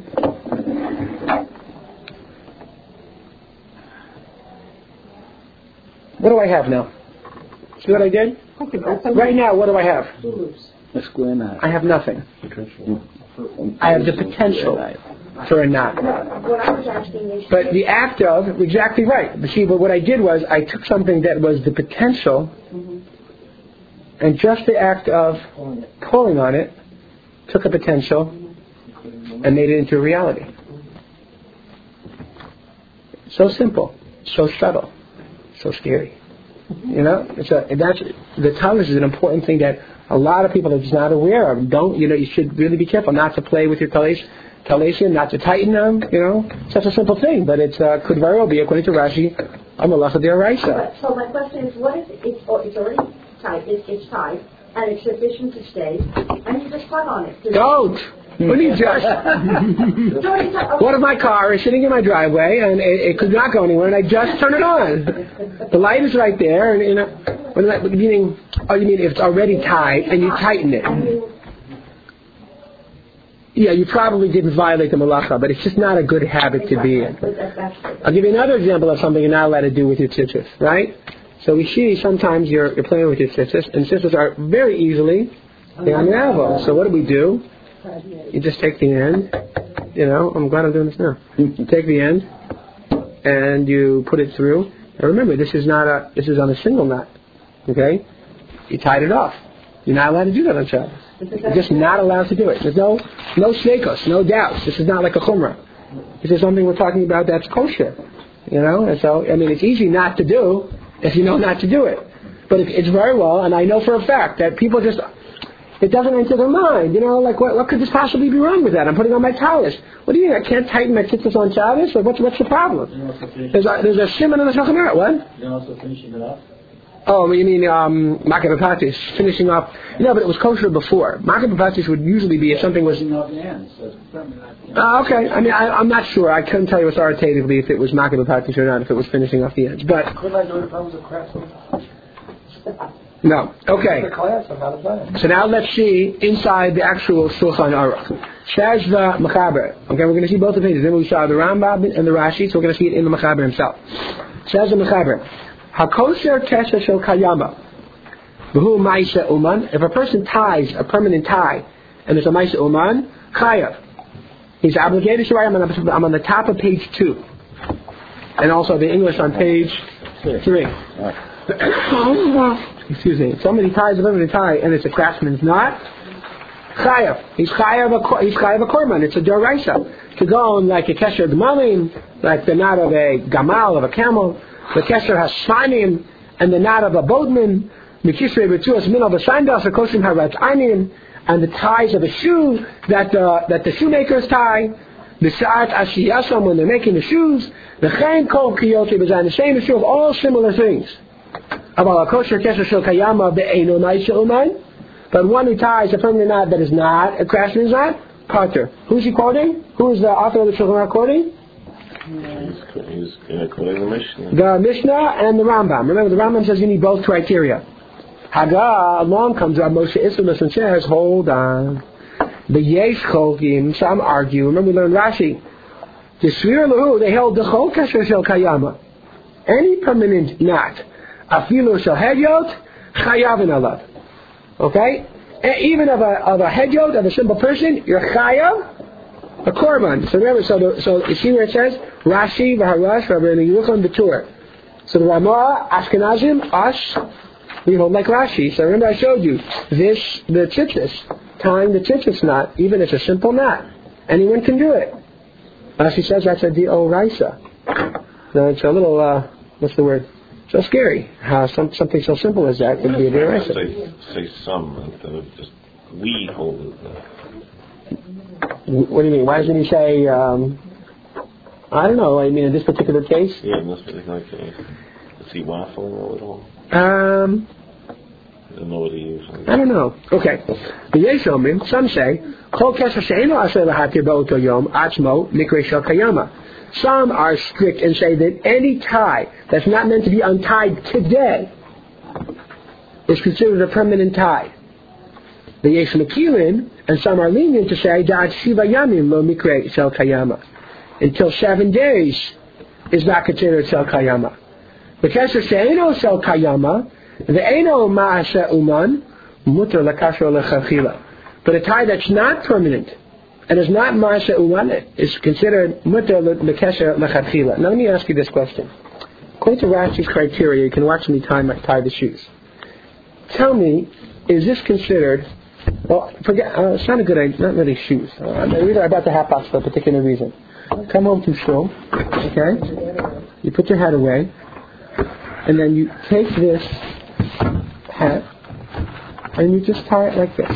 What do I have now? See what I did? Right now, what do I have? A square knot. I have nothing. I have the potential for a knot. What I was asking is... But the act of, exactly right. But see, but what I did was I took something that was the potential, and just the act of pulling on it took a potential and made it into a reality. So simple, so subtle, so scary. You know, it's a, and that's the talis is an important thing that a lot of people are just not aware of. Don't you know? You should really be careful not to play with your talis, talisian, not to tighten them. You know, it's such a simple thing, but it uh, could very well be, according to Rashi, a malacha d'oraisa. So my question is, what if it's, oh, it's already tied, it's, it's tied, and it's sufficient to stay, and you just tug on it? Don't. What do you just? One of my car is sitting in my driveway, and it, it could not go anywhere, and I just turn it on. The light is right there, and you know, what, that, what do you mean? Oh, you mean if it's already tied and you tighten it? Yeah, you probably didn't violate the malacha, but it's just not a good habit to be in. I'll give you another example of something you're not allowed to do with your tzitzis, right? So we see sometimes you're, you're playing with your tzitzis, and tzitzis are very easily they unravel. So what do we do? You just take the end, you know, I'm glad I'm doing this now. You take the end, and you put it through. Now remember, this is not a, this is on a single knot, okay? You tied it off. You're not allowed to do that on Shabbos. You're just not allowed to do it. There's no, no shneikos, no doubts. This is not like a chumrah. This is something we're talking about that's kosher, you know? And so, I mean, it's easy not to do if you know not to do it. But it, it's very well, and I know for a fact that people just... It doesn't enter their mind, you know, like what, what could this possibly be wrong with that? I'm putting on my talis. What do you mean, I can't tighten my tzitzis on Shabbos? Or what's, what's the problem? There's a, there's a shimon in the Shulchan Aruch, what? You're also finishing it up? Oh, you mean um, Makkah B'Patis, finishing off. No, but it was kosher before. Makkah B'Patis would usually be if something was. Uh, okay, I mean, I, I'm not sure. I couldn't tell you authoritatively if it was Makkah B'Patis or not, if it was finishing off the ends. But. Couldn't I do it if I was a craftsman? No. Okay. The class of how to play. So now let's see inside the actual Shulchan Aruch. Says the Mechaber. Okay, we're going to see both the pages. Then we saw the Rambam and the Rashi, so we're going to see it in the Mechaber himself. Says the Mechaber. HaKosher Kesher Shel Kayama. V'hu Maisa Uman. If a person ties a permanent tie, and there's a Maisa Uman, Chayav. He's obligated to write. I'm on, the, I'm on the top of page two. And also the English on page three. Excuse me. If somebody ties a permanent tie, and it's a craftsman's knot, Chayav. He's Chayav a, he's Chayav a Korban. It's a Doraisa. To go on like a Kesher Gmalim, like the knot of a Gamal, of a camel. The Kesher has Shvanim, and the knot of a boatman. Mikisrei B'tuas Min of a Sandas, a Koshim Harat Ainin, and the ties of a shoe that uh, that the shoemakers tie. The Sa'at Ashiyasam when they're making the shoes. The Chaim Kol Kiyote B'Zayin. The same issue of all similar things. About a kosher Kesher Shel Kayama Be'eino Maisa Uman. But one who ties a permanent knot that is not a craftsman's knot, Potter. Who's he quoting? Who is the author of the Shulchan Aruch quoting? He's quoting the Mishnah. The Mishnah and the Rambam. Remember, the Rambam says you need both criteria. Haga, along comes Rav Moshe Isserles and says, hold on. The Yesh Cholkim, some argue. Remember, we learned Rashi. The Svir Lahu, they held the Chol Kesher Shel Kayama. Any permanent knot, Afilu Shel Hedyot, Chayavin Alav. Okay? Even of a, of a Hedyot, of a simple person, you're Chayav. A korban. So remember, so, the, so you see where it says Rashi v'Harash v'Rabbeinu Yerucham b'Tur. So the Ramah Ashkenazim, us, we hold like Rashi. So remember, I showed you this, the tzitzis, tying the tzitzis knot, even it's a simple knot. Anyone can do it. Rashi says that's a d'oraisa. No, it's a little, uh, what's the word? So scary. How some, something so simple as that would be a d'oraisa. Say, say some instead of just we hold it. What do you mean? Why doesn't he say, um, I don't know, I mean in this particular case? Yeah, in this particular case. Is he waffling a little? Um, I don't know what he usually I don't know. Okay. The Yeshomim, some say, Kol Kesher She'eino Asher L'Hatir B'Oto Yom Atzmo Mikrei Shel Kayama. Some are strict and say that any tie that's not meant to be untied today is considered a permanent tie. The Yesh Mekilin, and some are lenient to say that Shiva Yamim Lo Mikrei Shel Kayama. Until seven days is not considered Shel Kayama. The Kesher She'eino Shel Kayama, the Eino Ma'aseh Uman, Mutter L'Kasher L'Chachila. But a tie that's not permanent and is not Ma'aseh Uman is considered Mutter L'Kasher L'Chachila. Now let me ask you this question. According to Rashi's criteria, you can watch me tie, my, tie the shoes. Tell me, is this considered? Well, forget. Uh, it's not a good idea. Not really shoes. Uh, I bought the hat box for a particular reason. Come home from school, okay? You put your hat away, and then you take this hat, and you just tie it like this.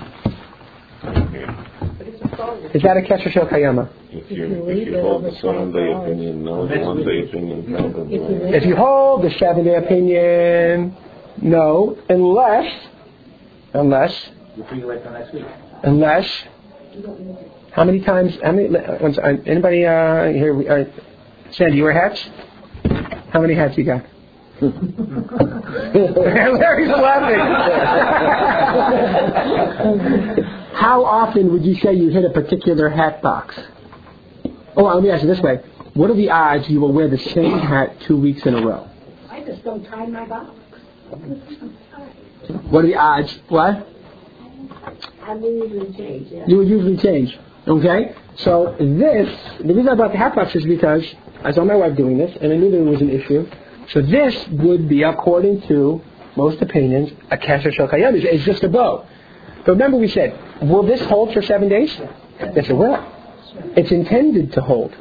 Is that a Kesher Shel Kayama? If you, if you hold the seven-day opinion, no. The one-day opinion, probably. If you hold the seven-day opinion, no. Unless, unless, You bring it right for next week. unless, how many times, how many, anybody uh, here, uh, Sandy, you wear hats? How many hats you got? Larry's laughing. How often would you say you hit a particular hat box? Oh, let me ask you this way. What are the odds you will wear the same hat two weeks in a row? I just don't tie my box. What are the odds? What? I will usually change, yeah. You would usually change. Okay? So this, the reason I brought the hat box is because I saw my wife doing this, and I knew there was an issue. So this would be, according to most opinions, a Kesher Shel Kayama. It's just a bow. But remember we said, will this hold for seven days? Yes, it will. It's intended to hold.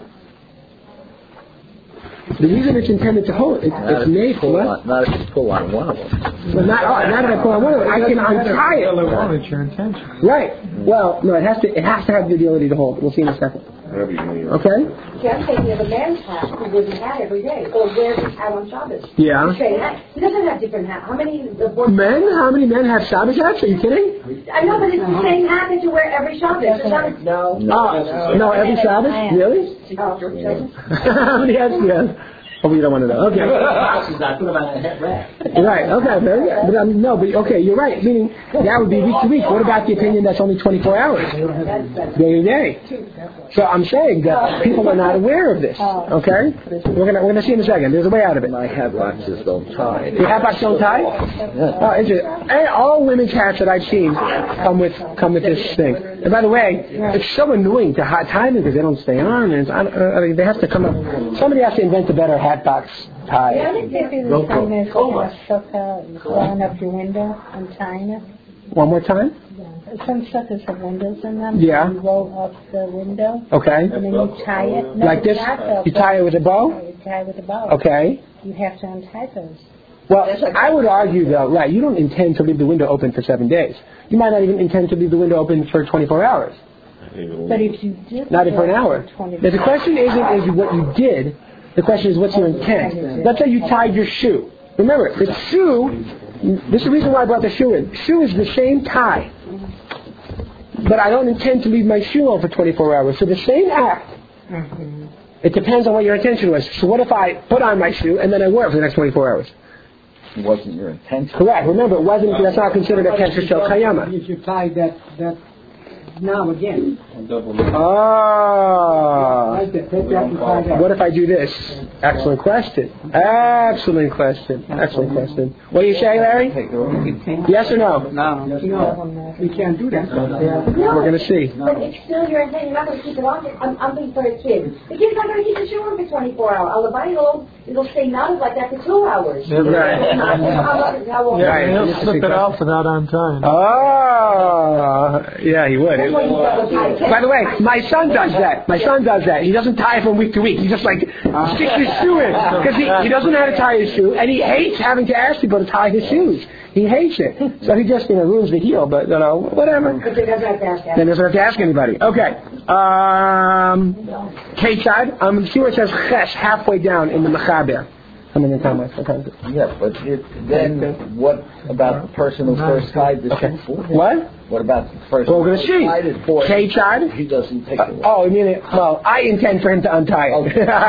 The reason it's intended to hold, it, it's made for what? Not if you pull on one of them. Well, not, oh, not if I pull on one of them. I can untie it. It's your intention. Right. Well, no, it has to. It has to have the ability to hold. We'll see in a second. Okay? See, I'm thinking of a man's hat who wears his hat every day, or wears his hat on Shabbos. Yeah. The same hat. He doesn't have different hats. How many? The Men? How many men have Shabbos hats? Are you kidding? I know, but it's the same hat that you wear every Shabbos. It's not, No. Oh, no, every Shabbos? Really? oh, How many hats do you have? Oh, you don't want to know. Okay. Right, okay, very good. But, um, no, but okay, you're right. Meaning, that would be week to week. What about the opinion that's only twenty-four hours? Day to day. So I'm saying that people are not aware of this. Okay? We're gonna we're gonna see in a second. There's a way out of it. My hat boxes don't tie. Your hat box don't tie? Oh, interesting. And all women's hats that I've seen come with come with this thing. And by the way, it's so annoying to hot tie them because they don't stay on, and it's, I, I mean, they have to come up. Somebody has to invent a better hat box tie. Go for it. Blowing up your window and tying it. One more time? Some suckers have windows in them. Yeah. You roll up the window. Okay. And then you tie it. No, Like this? not You tie it with a bow? You tie it with a bow. Okay. You have to untie those. Well, I would argue though, right, you don't intend to leave the window open for seven days. You might not even intend to leave the window open for twenty-four hours. But if you did Not even for an hour. Now, the question isn't is what you did. The question is what's your intent. Let's say you tied your shoe. Remember, the shoe, this is the reason why I brought the shoe in. Shoe is the same tie. But I don't intend to leave my shoe on for twenty-four hours. So the same act. Mm-hmm. It depends on what your intention was. So what if I put on my shoe and then I wear it for the next twenty-four hours? It wasn't your intention. Correct. Remember, it wasn't. That's not considered a kesher shel kayama. You should tie that that now again. Ah. Right there. Take that and tie that. What if I do this? Excellent question. Excellent question. Excellent question. What do you say, Larry? Yes or no? No. No. We can't do that. We're going to see. But it's still your intent. You're not going to keep it on. I'm, I'm thinking for a kid. The kid's not going to keep the shoe on for twenty-four hours. On the body, it'll, it'll stay knotted like that for two hours. Right. Right. He'll slip it off without untying. Oh. Yeah, he would. By the way, my son does that. My son does that. He doesn't tie from week to week. He just like sticks his shoe in because he, he doesn't know how to tie his shoe, and he hates having to ask people to tie his shoes. He hates it. So he just you know ruins the heel. But you know whatever. But he doesn't have to ask. Then doesn't have to ask anybody. Okay. Um, Kate side. Um, see where it says ches halfway down in the mechaber. I mean, in time, okay. Yeah, but it, then what about the person who first tied the shoe for? What? What about the person Well, we're who going to see. tied it for? Kate side. He doesn't take Uh, it. oh, you mean it? Well, I intend for him to untie it.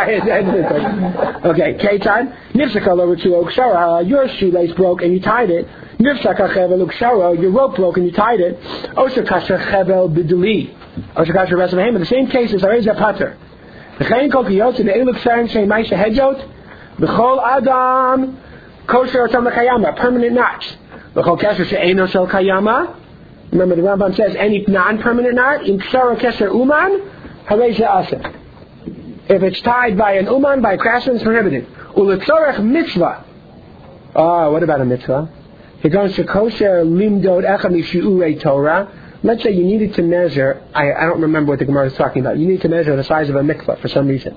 Okay, Kate side. Nifsaka over to Okshara. Your shoelace broke and you tied it. Nifsaka chevel Okshara. Your rope broke and you tied it. Oshakasha chevel biduli. Oshakasha rest of him. In the same case as Areza Pater. The Chayin Kol Kiyot the Eluk Sarim Shei Maisha Hedjot. B'chol Adam Kosher Otam Kayama. Permanent knots. B'chol Kesher She'eno Shel Kayama. Remember the Rambam says any non-permanent knot in Pshara Kesher Uman Harei She'aseh. If it's tied by an Uman, by a craftsman, it's prohibited. Uletzorech Mitzvah. Ah, what about a mitzvah? He goes to Kosher Limdod Echa Mishi'urei Torah. Let's say you needed to measure, I, I don't remember what the Gemara is talking about. You need to measure the size of a mikvah for some reason.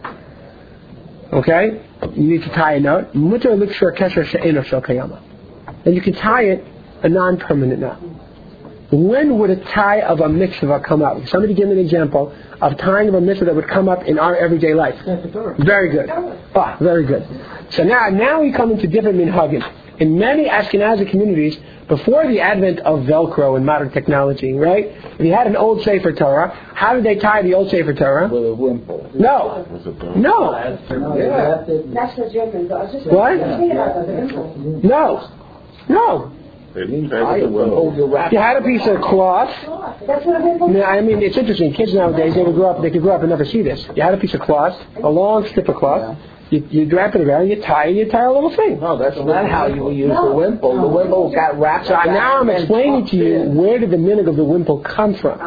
Okay? You need to tie a knot. Mutar Likshur Kesher She'eno Shel Kayama. Then you can tie it a non-permanent knot. When would a tie of a mitzvah come up? Somebody give me an example of tying of a mitzvah that would come up in our everyday life. Very good. Ah, very good. So now, now we come into different minhagim. In many Ashkenazi communities, before the advent of Velcro and modern technology, right? If you had an old Sefer Torah, how did they tie the old Sefer Torah? With a wimple. No. No. That's the German. I was just What? thinking about the wimple. No. No. I will. You had a piece of cloth. That's what a wimple is? I mean, it's interesting. Kids nowadays, they would grow up. They could grow up and never see this. You had a piece of cloth, a long strip of cloth. You, you wrap it around. You tie. You tie a little thing. No, that's not how you use the wimple. The wimple got wrapped. So now I'm explaining to you where did the minhag of the wimple come from?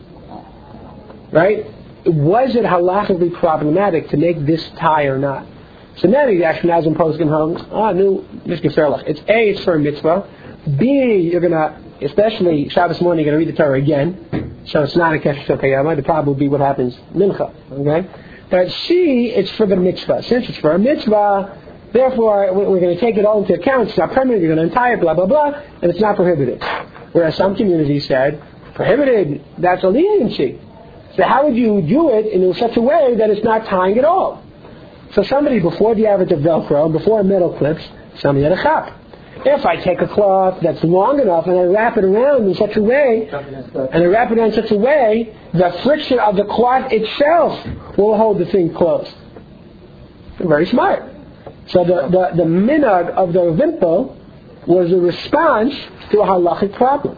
Right? Was it halachically problematic to make this tie or not? So now the Ashkenazim poskim home. Ah, new Mishka Fairlach. It's A, it's for a mitzvah. B, you're gonna, especially Shabbos morning, you're gonna read the Torah again. So it's not a kesher shel kayama. The problem will be what happens mincha. Okay. But C, it's for the mitzvah. Since it's for a mitzvah, therefore we're going to take it all into account. It's not permanent. You're going to untie it, blah blah blah, and it's not prohibited. Whereas some communities said prohibited. That's a leniency. So how would you do it in such a way that it's not tying at all? So somebody before the advent of Velcro, before metal clips, somebody had a chap. If I take a cloth that's long enough and I wrap it around in such a way, and I wrap it around in such a way, the friction of the cloth itself will hold the thing closed. Very smart. So the, the, the minhag of the Vimpo was a response to a halachic problem.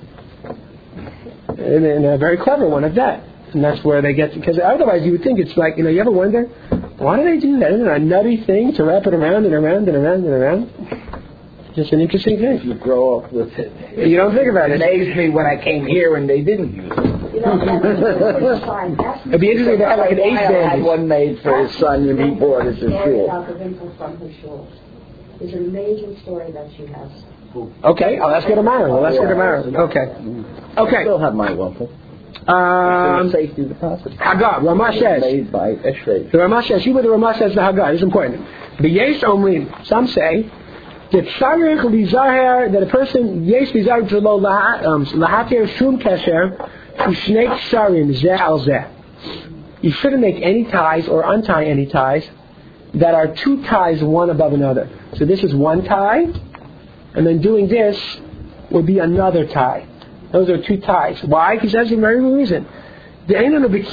And, and a very clever one at that. And that's where they get, because otherwise you would think it's like, you know, you ever wonder, why do they do that? Isn't it a nutty thing to wrap it around and around and around and around? Just an interesting thing. You grow up with it. You don't think about it. It amazed me when I came here and they didn't use it. You know, that's fine. That's It'd be interesting to have like an eight I had bandage. one made for his son and he bought it to story school. about the wrinkle from her shul. There's an amazing story that she has. Okay, I'll ask her tomorrow. I'll ask her tomorrow. Okay. I Okay. still have my waffle. Um, Safety deposit. Haggah, Ramah says. Made by Eshrei. The Ramah says, see what the Ramah says to Haggah, it's important. The Yesh Omrim, some say, that Tzarich Lizaher, that a person, Yesh Lizaher to lo lahatir shum kesher, to shnei sharim zeh al zeh. You shouldn't make any ties or untie any ties that are two ties one above another. So this is one tie, and then doing this would be another tie. Those are two ties. Why? Because that's the very reason. We don't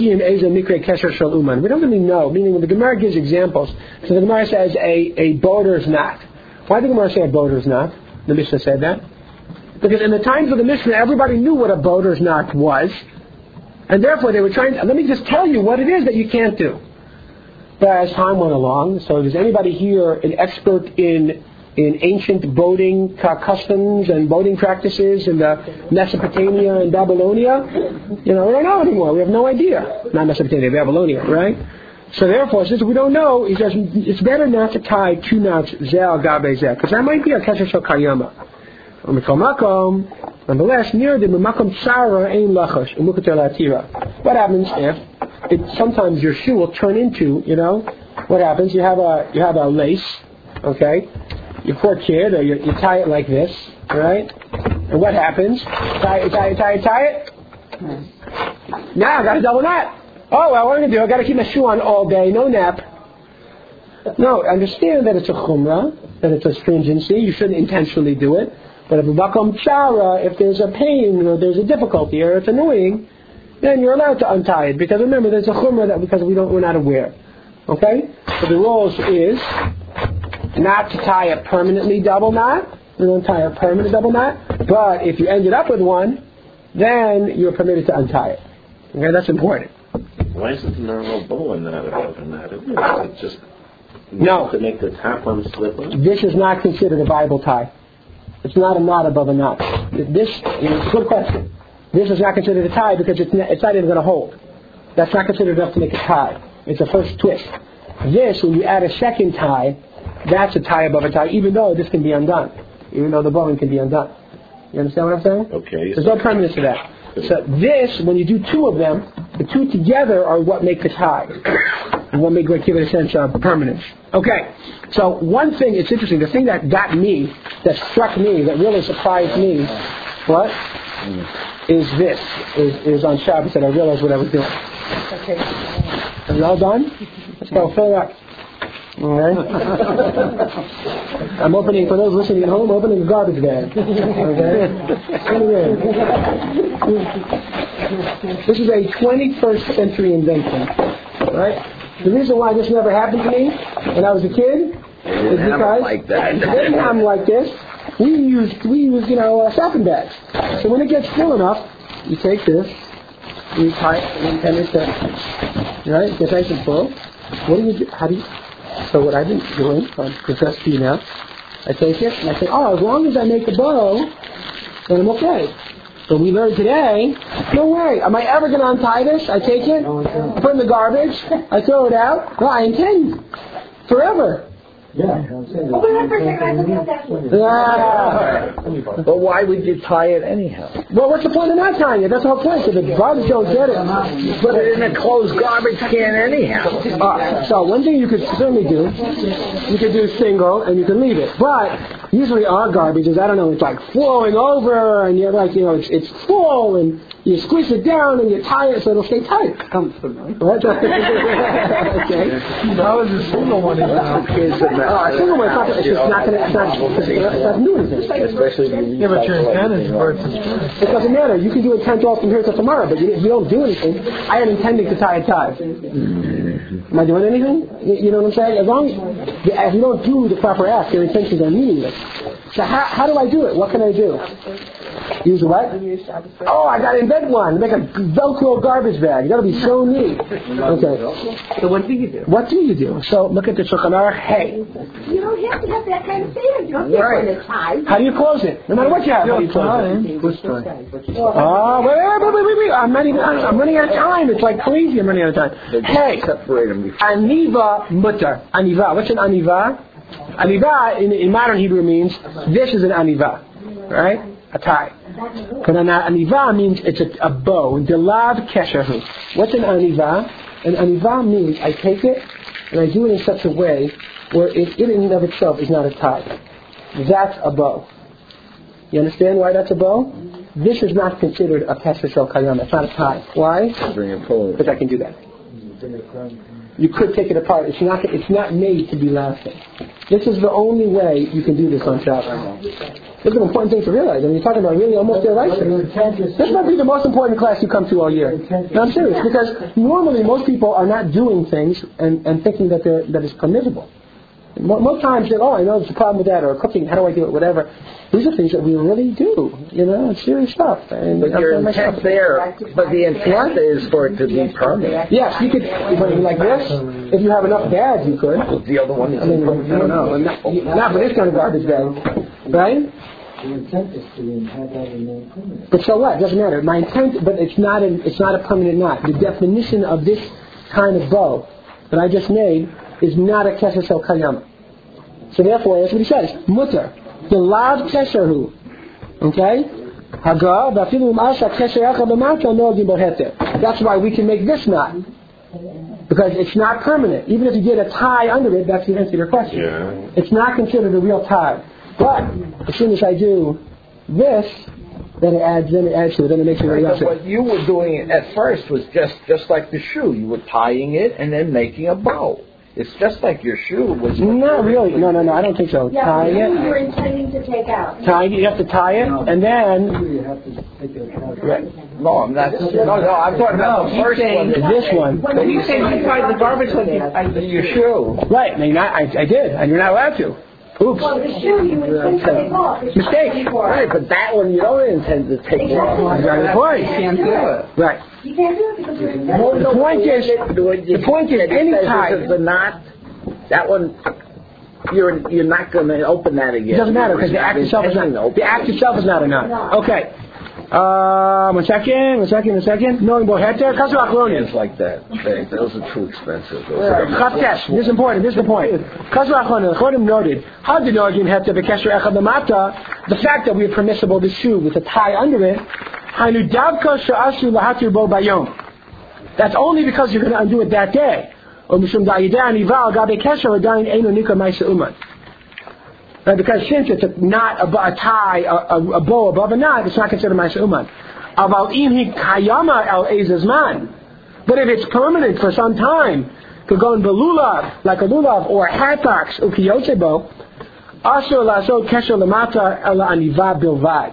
really know, meaning when the Gemara gives examples. So the Gemara says a, a boater's knot. Why did the Gemara say a boater's knot? The Mishnah said that. Because in the times of the Mishnah, everybody knew what a boater's knot was. And therefore they were trying to, let me just tell you what it is that you can't do. But as time went along, so is anybody here an expert in in ancient boating customs and boating practices in the Mesopotamia and Babylonia? You know, we don't know anymore. We have no idea. Not Mesopotamia, Babylonia, right? So therefore, since we don't know, he says it's better not to tie two knots zel gabe zel, because that might be a kesher shel kayama. Nonetheless, near the makom tsara ein lachash umukater latira. What happens if it, sometimes your shoe will turn into, you know, what happens? You have a you have a lace, okay? You poor kid, or you, you tie it like this, right? And what happens? Tie it, tie it, tie it, tie it. Now I got a double knot. Oh, well, what am I going to do? I got to keep my shoe on all day, no nap. No, understand that it's a chumrah, that it's a stringency. You shouldn't intentionally do it. But if a bakom chara, if there's a pain or there's a difficulty or it's annoying, then you're allowed to untie it. Because remember, there's a chumrah that because we don't, we're not aware. Okay? So the rules is not to tie a permanently double knot. You don't tie a permanent double knot. But if you ended up with one, then you're permitted to untie it. Okay, that's important. Why is it normal bowling knot above a knot? It's just no to make the top one slip up. This is not considered a Bible tie. It's not a knot above a knot. This is a good question. This is not considered a tie because it's not, it's not even going to hold. That's not considered enough to make a tie. It's a first twist. This, when you add a second tie, that's a tie above a tie, even though this can be undone. Even though the bowing can be undone. You understand what I'm saying? Okay. There's no permanence to that. So this, when you do two of them, the two together are what make the tie. And what make, what give it a sense of permanence. Okay. So one thing, it's interesting, the thing that got me, that struck me, that really surprised me, what? Is this, is, is on Shabbos that I realized what I was doing. Okay. Are you all done? Let's go, fill it up. Alright? I'm opening, for those listening at home, opening a garbage bag. Okay? Anyway. This is a twenty-first century invention. Right? The reason why this never happened to me when I was a kid is because like that. it didn't happen like this. We used, we used, you know, uh, shopping bags. So when it gets full enough, you take this, you tie it, and ten it to, right? It gets nice and full. What do you do? How do you? So what I've been doing, I'll confess to you now, I take it and I say, oh, as long as I make a bow, then I'm okay. So we learned today, no way, am I ever going to untie this? I take it, I put it in the garbage, I throw it out. No, I intend forever. Yeah. Oh, wait a second, I look at that one. Yeah. But why would you tie it anyhow? Well, what's the point of not tying it? That's the whole point. So the garbage don't get it. Put it in a closed garbage can anyhow. Uh, so one thing you could certainly do, you could do single and you can leave it. But Usually our garbage is, I don't know, it's like flowing over, and you're like, you know, it's it's full, and you squeeze it down, and you tie it so it'll stay tight. Comfortable. What? Okay. How is a single one even? Oh, a single one, it's not, it's just not going to, it's not, it's not, it's not new anything. Especially when you Yeah, but your intent is for it to stretch. It doesn't matter. You can do intent all from here till tomorrow, but you, you don't do anything. I am intending to tie a tie. Am I doing anything? You, you know what I'm saying? As long as, if you don't do the proper act, your intentions are meaningless. So how, how do I do it? What can I do? Use what? Oh, I got to invent one. Make a Velcro garbage bag. That'll be so neat. Okay. So what do you do? What do you do? So look at the Shulchan Aruch. Hey. You don't have to have that kind of feeling. You don't get Right. one that's high. How do you close it? No matter what you have, how do you close it? Oh, wait, wait, wait, wait, wait. I'm running, I'm running out of time. It's like crazy. I'm running out of time. Hey. separate them before. Aniva mutter. Aniva. What's an aniva? Aniva in, in modern Hebrew means this is an aniva, right? A tie. But an aniva means it's a, a bow. Delav keshahu. What's an aniva? An aniva means I take it and I do it in such a way where it, it in and of itself is not a tie. That's a bow. You understand why that's a bow? This is not considered a kesher shel kayam. It's not a tie. Why? Bring it forward. Because I can do that. You could take it apart. It's not. It's not made to be lasting. This is the only way you can do this on Shabbos. This is an important thing to realize. I mean, you're talking about really almost their life. This might be the most important class you come to all year. No, I'm serious, because normally most people are not doing things and, and thinking that they're that it's permissible. Mo- Most times they're, oh, I know there's a problem with that, or cooking, how do I do it, whatever. These are things that we really do, you know, it's serious stuff. And But I'm your telling myself- intent there, but the intent is for it to be permanent. Yes, you could, but like this, if you have enough bags, you could. The other one is I mean, I don't know, not, not for this kind of garbage bag, right? The intent is to have that remain permanent. But so what? It doesn't matter. My intent, but it's not a, it's not a permanent knot. The definition of this kind of bow that I just made is not a kesher shel kayam. So therefore, that's what he says. Mutter. The lav kesherhu. Okay? Haga, v'afilu m'asha kesher echad b'mata no'agim boheter. That's why we can make this knot. Because it's not permanent. Even if you get a tie under it, that's the answer to your question. Yeah. It's not considered a real tie. But as soon as I do this, then it adds, then it adds to it, then it makes it really But awesome. what you were doing at first was just, just like the shoe. You were tying it and then making a bow. It's just like your shoe was. Not really. No, no, no. I don't think so. Yeah, Tying but you it. were intending to take out. Tying it. You have to tie it, and then You have to take it apart. right, No, I'm not. No, no, I'm talking about the first one. this one. When you say you tried the garbage with you, I Your shoe. Right. I mean, I, I, I did, and you're not allowed to. Oops. Well, the shoe you intend to take off. It's Mistake. twenty-four. Right, but that one you don't intend to take off. Exactly the point. can't do it. Right. You can't do it because you're intending. No, The no, point you is- can't do it. the point is It any says tie- this is the knot. That one, you're you're not going to open that again. It doesn't matter because the act itself is not. The act itself is not a knot. Okay. Uh, one second. One second. One second. Knowing boheter. Kasu achronius. Things like that. They, those are too expensive. Those are- Chavtes. This is important. This is the point. Kasu achronius. The Chodim noted. How did Nogim heter b'kesher echad b'mata? The fact that we are permissible the shoe with a tie under it. Hainu davka she'asu lahatir bo bayom. That's only because you're going to undo it that day. Or mishum da'ideh anival gabe kesher adayin eino nika ma'isa uman. Right, because since it's a knot, a, a tie, a, a, a bow above a knot, it's not considered ma'isa uman. Aval im hi kayama el ezazman. But if it's permanent for some time, could go in belulav, like a lulav, or a hatax, ukiyotebo, asur lasod kesher lamata el aniva bilvad.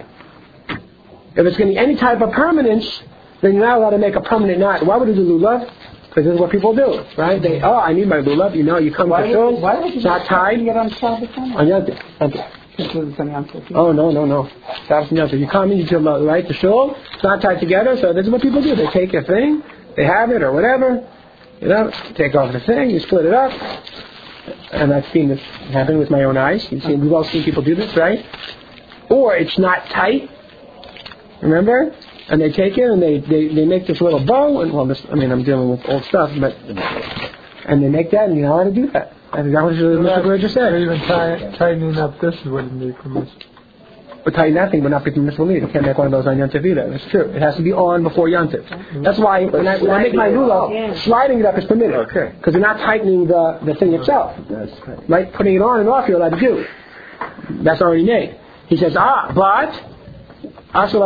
If it's going to be any type of permanence, then you're not allowed to make a permanent knot. Why would you do lulav? Because this is what people do, right? They, oh, I need my lulav. You know, you come to shul, it's not tied. You get on Shabbos on On Yom Tov. Yom Tov. It's on Yom Tov. Oh, no, no, no. Shabbos and Yom Tov. You come in, you do, right, the shul, it's not tied together, so this is what people do. They take a thing, they have it or whatever, you know, take off the thing, you split it up, and I've seen this happen with my own eyes. You've seen, we've all seen people do this, right? Or it's not tight, remember? And they take it and they, they, they make this little bow, and well, this, I mean, I'm dealing with old stuff, but, and they make that, and you know how to do that. I think that was what Mister Bird just said. Or even tie, tightening up this wouldn't be permissible. But tie nothing, but not be permissible either. You can't make one of those on Yom Tov either. That's true. It has to be on before Yom Tov. That's why when I, when I make my lulav, sliding it up is permitted. Okay. Because you're not tightening the, the thing itself. That's right. Right? Putting it on and off you're allowed to do. That's already made. He says, ah, but stay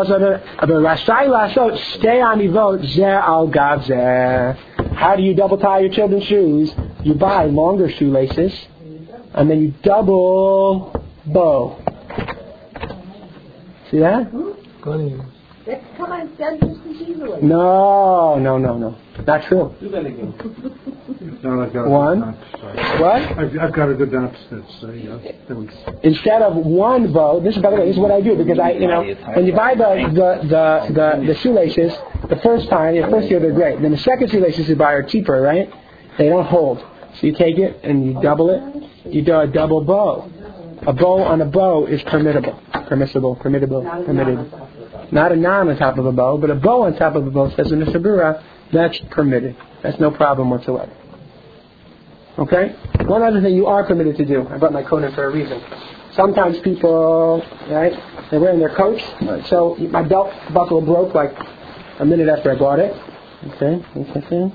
on the vote. How do you double tie your children's shoes? You buy longer shoelaces, and then you double bow. See that? That's come on, done just as easily. No, no, no, no. Not true. Do that again. No, I've got One. What? I've, I've got to go down upstairs. So, yeah, that was- Instead of one bow, this is by the way, this is what I do because I, you know, when you buy the the the the, the shoelaces, the first time, the first year they're great. Then the second shoelaces you buy are cheaper, right? They don't hold. So you take it and you double it. You do a double bow. A bow on a bow is permissible, permissible, permissible, permitted. Not a non on top of a bow, but a bow on top of a bow, says in the Sabura, that's permitted. That's no problem whatsoever. Okay? One other thing you are permitted to do. I brought my coat in for a reason. Sometimes people, right, they're wearing their coats. So my belt buckle broke like a minute after I bought it. Okay? One second.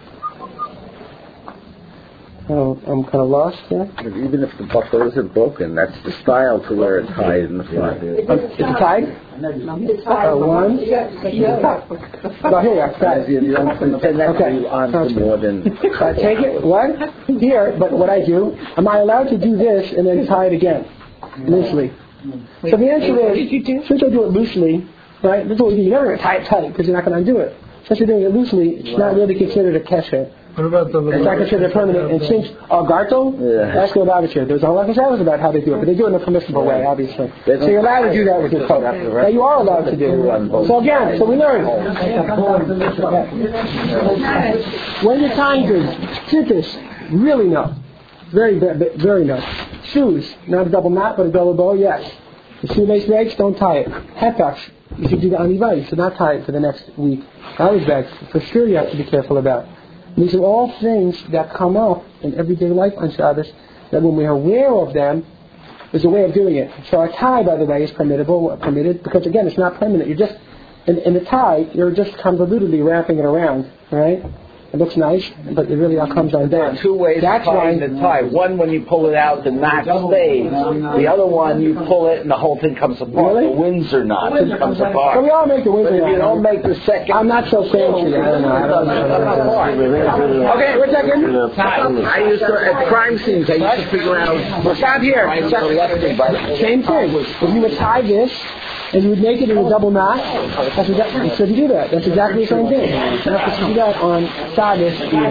Oh, I'm kind of lost here. Even if the buckle isn't broken, that's the style to wear it tied in the front. Um, is it tied? It's fine. Uh, one. Yeah, Oh, here you are. Got it. You don't intend that to be on for more than... I take it, what? Here, but what I do, am I allowed to do this and then tie it again? Loosely. So the answer is, since I do it loosely, right, this is what you do. You're never going to tie it tight because you're not going to undo it. Since you're doing it loosely, it's not really considered a kesher. What about the It's not considered permanent. And since Algarto, Yeah. that's the Lubavitcher. There's a lot of concerns about how they do it, but they do it in a permissible way, obviously. They So you're allowed to do that with your coat. That you are allowed to do. So again, so we learn. When you're tying goods, tzitzis, really no. Very, very, very no. Shoes, not a double knot, but a double bow, yes. The shoelace breaks, don't tie it. Heptach, you should do the aniva, you should not tie it for the next week. Garbage bags, for sure you have to be careful about. These are all things that come up in everyday life on Shabbos, that when we are aware of them, there's a way of doing it. So a tie, by the way, is permittable, permitted, because again, it's not permanent. You're just, in, in the tie, you're just convolutedly wrapping it around, right? It looks nice, but it really all comes on down. Two ways That's of tying why- the tie. One, when you pull it out, the knot stays. The other one, you pull it and the whole thing comes apart. Really? The Windsor knot comes So apart. we all make the But Windsor if you knot. don't make the second... I'm not so fancy. I don't know. I don't know. Okay, one second. I used to, at crime scenes, I used to figure out... Well, stop here. Same thing. If you would tie this, and you would make it in a double knot, that's exactly, you shouldn't do that. That's exactly the same thing. You have to do that on Shabbos.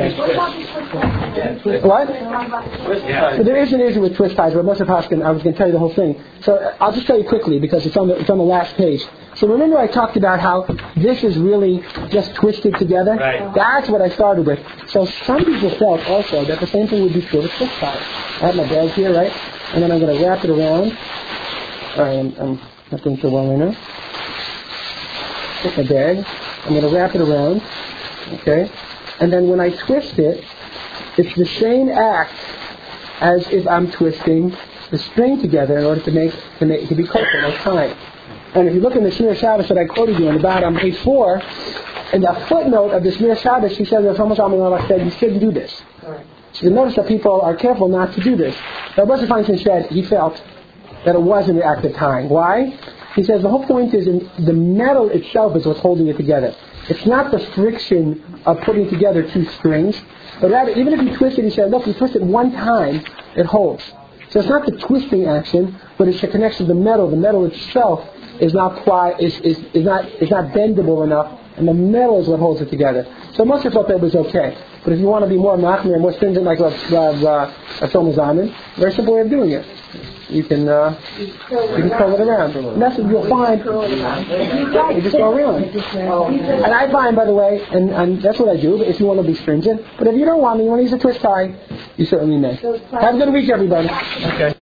What? So there is an issue with twist ties, but Moshe Paskin, I was going to tell you the whole thing. So I'll just tell you quickly because it's on the, it's on the last page. So remember I talked about how this is really just twisted together? Right. That's what I started with. So some people felt also that the same thing would be true with twist ties. I have my bag here, right? And then I'm going to wrap it around. All right, I'm... I'm not doing so well right now. Take my bag. I'm going to wrap it around. Okay? And then when I twist it, it's the same act as if I'm twisting the string together in order to make to make to be kosher, like time. And if you look in the Shmir Shabbos that I quoted you on the bottom, page four, in the footnote of the Shmir Shabbos, he says that Thomas Amalek said you shouldn't do this. So you notice that people are careful not to do this. Now, Rabbi Feinstein said he felt that it wasn't the act of tying. Why? He says the whole point is in the metal itself is what's holding it together. It's not the friction of putting together two strings, but rather, even if you twist it, he said, look, you twist it one time, it holds. So it's not the twisting action, but it's the connection of the metal. The metal itself is not pli- is, is, is not is not bendable enough, and the metal is what holds it together. So most of thought that was okay. But if you want to be more machmir, more stringent, like Rav Shlomo Zalman, very simple way of doing it. You can uh, you can curl it around. And that's what you'll find. You just go around. And I find, by the way, and, and that's what I do, if you want to be stringent. But if you don't want to, you want to use a twist tie, you certainly may. Have a good week, everybody. Okay.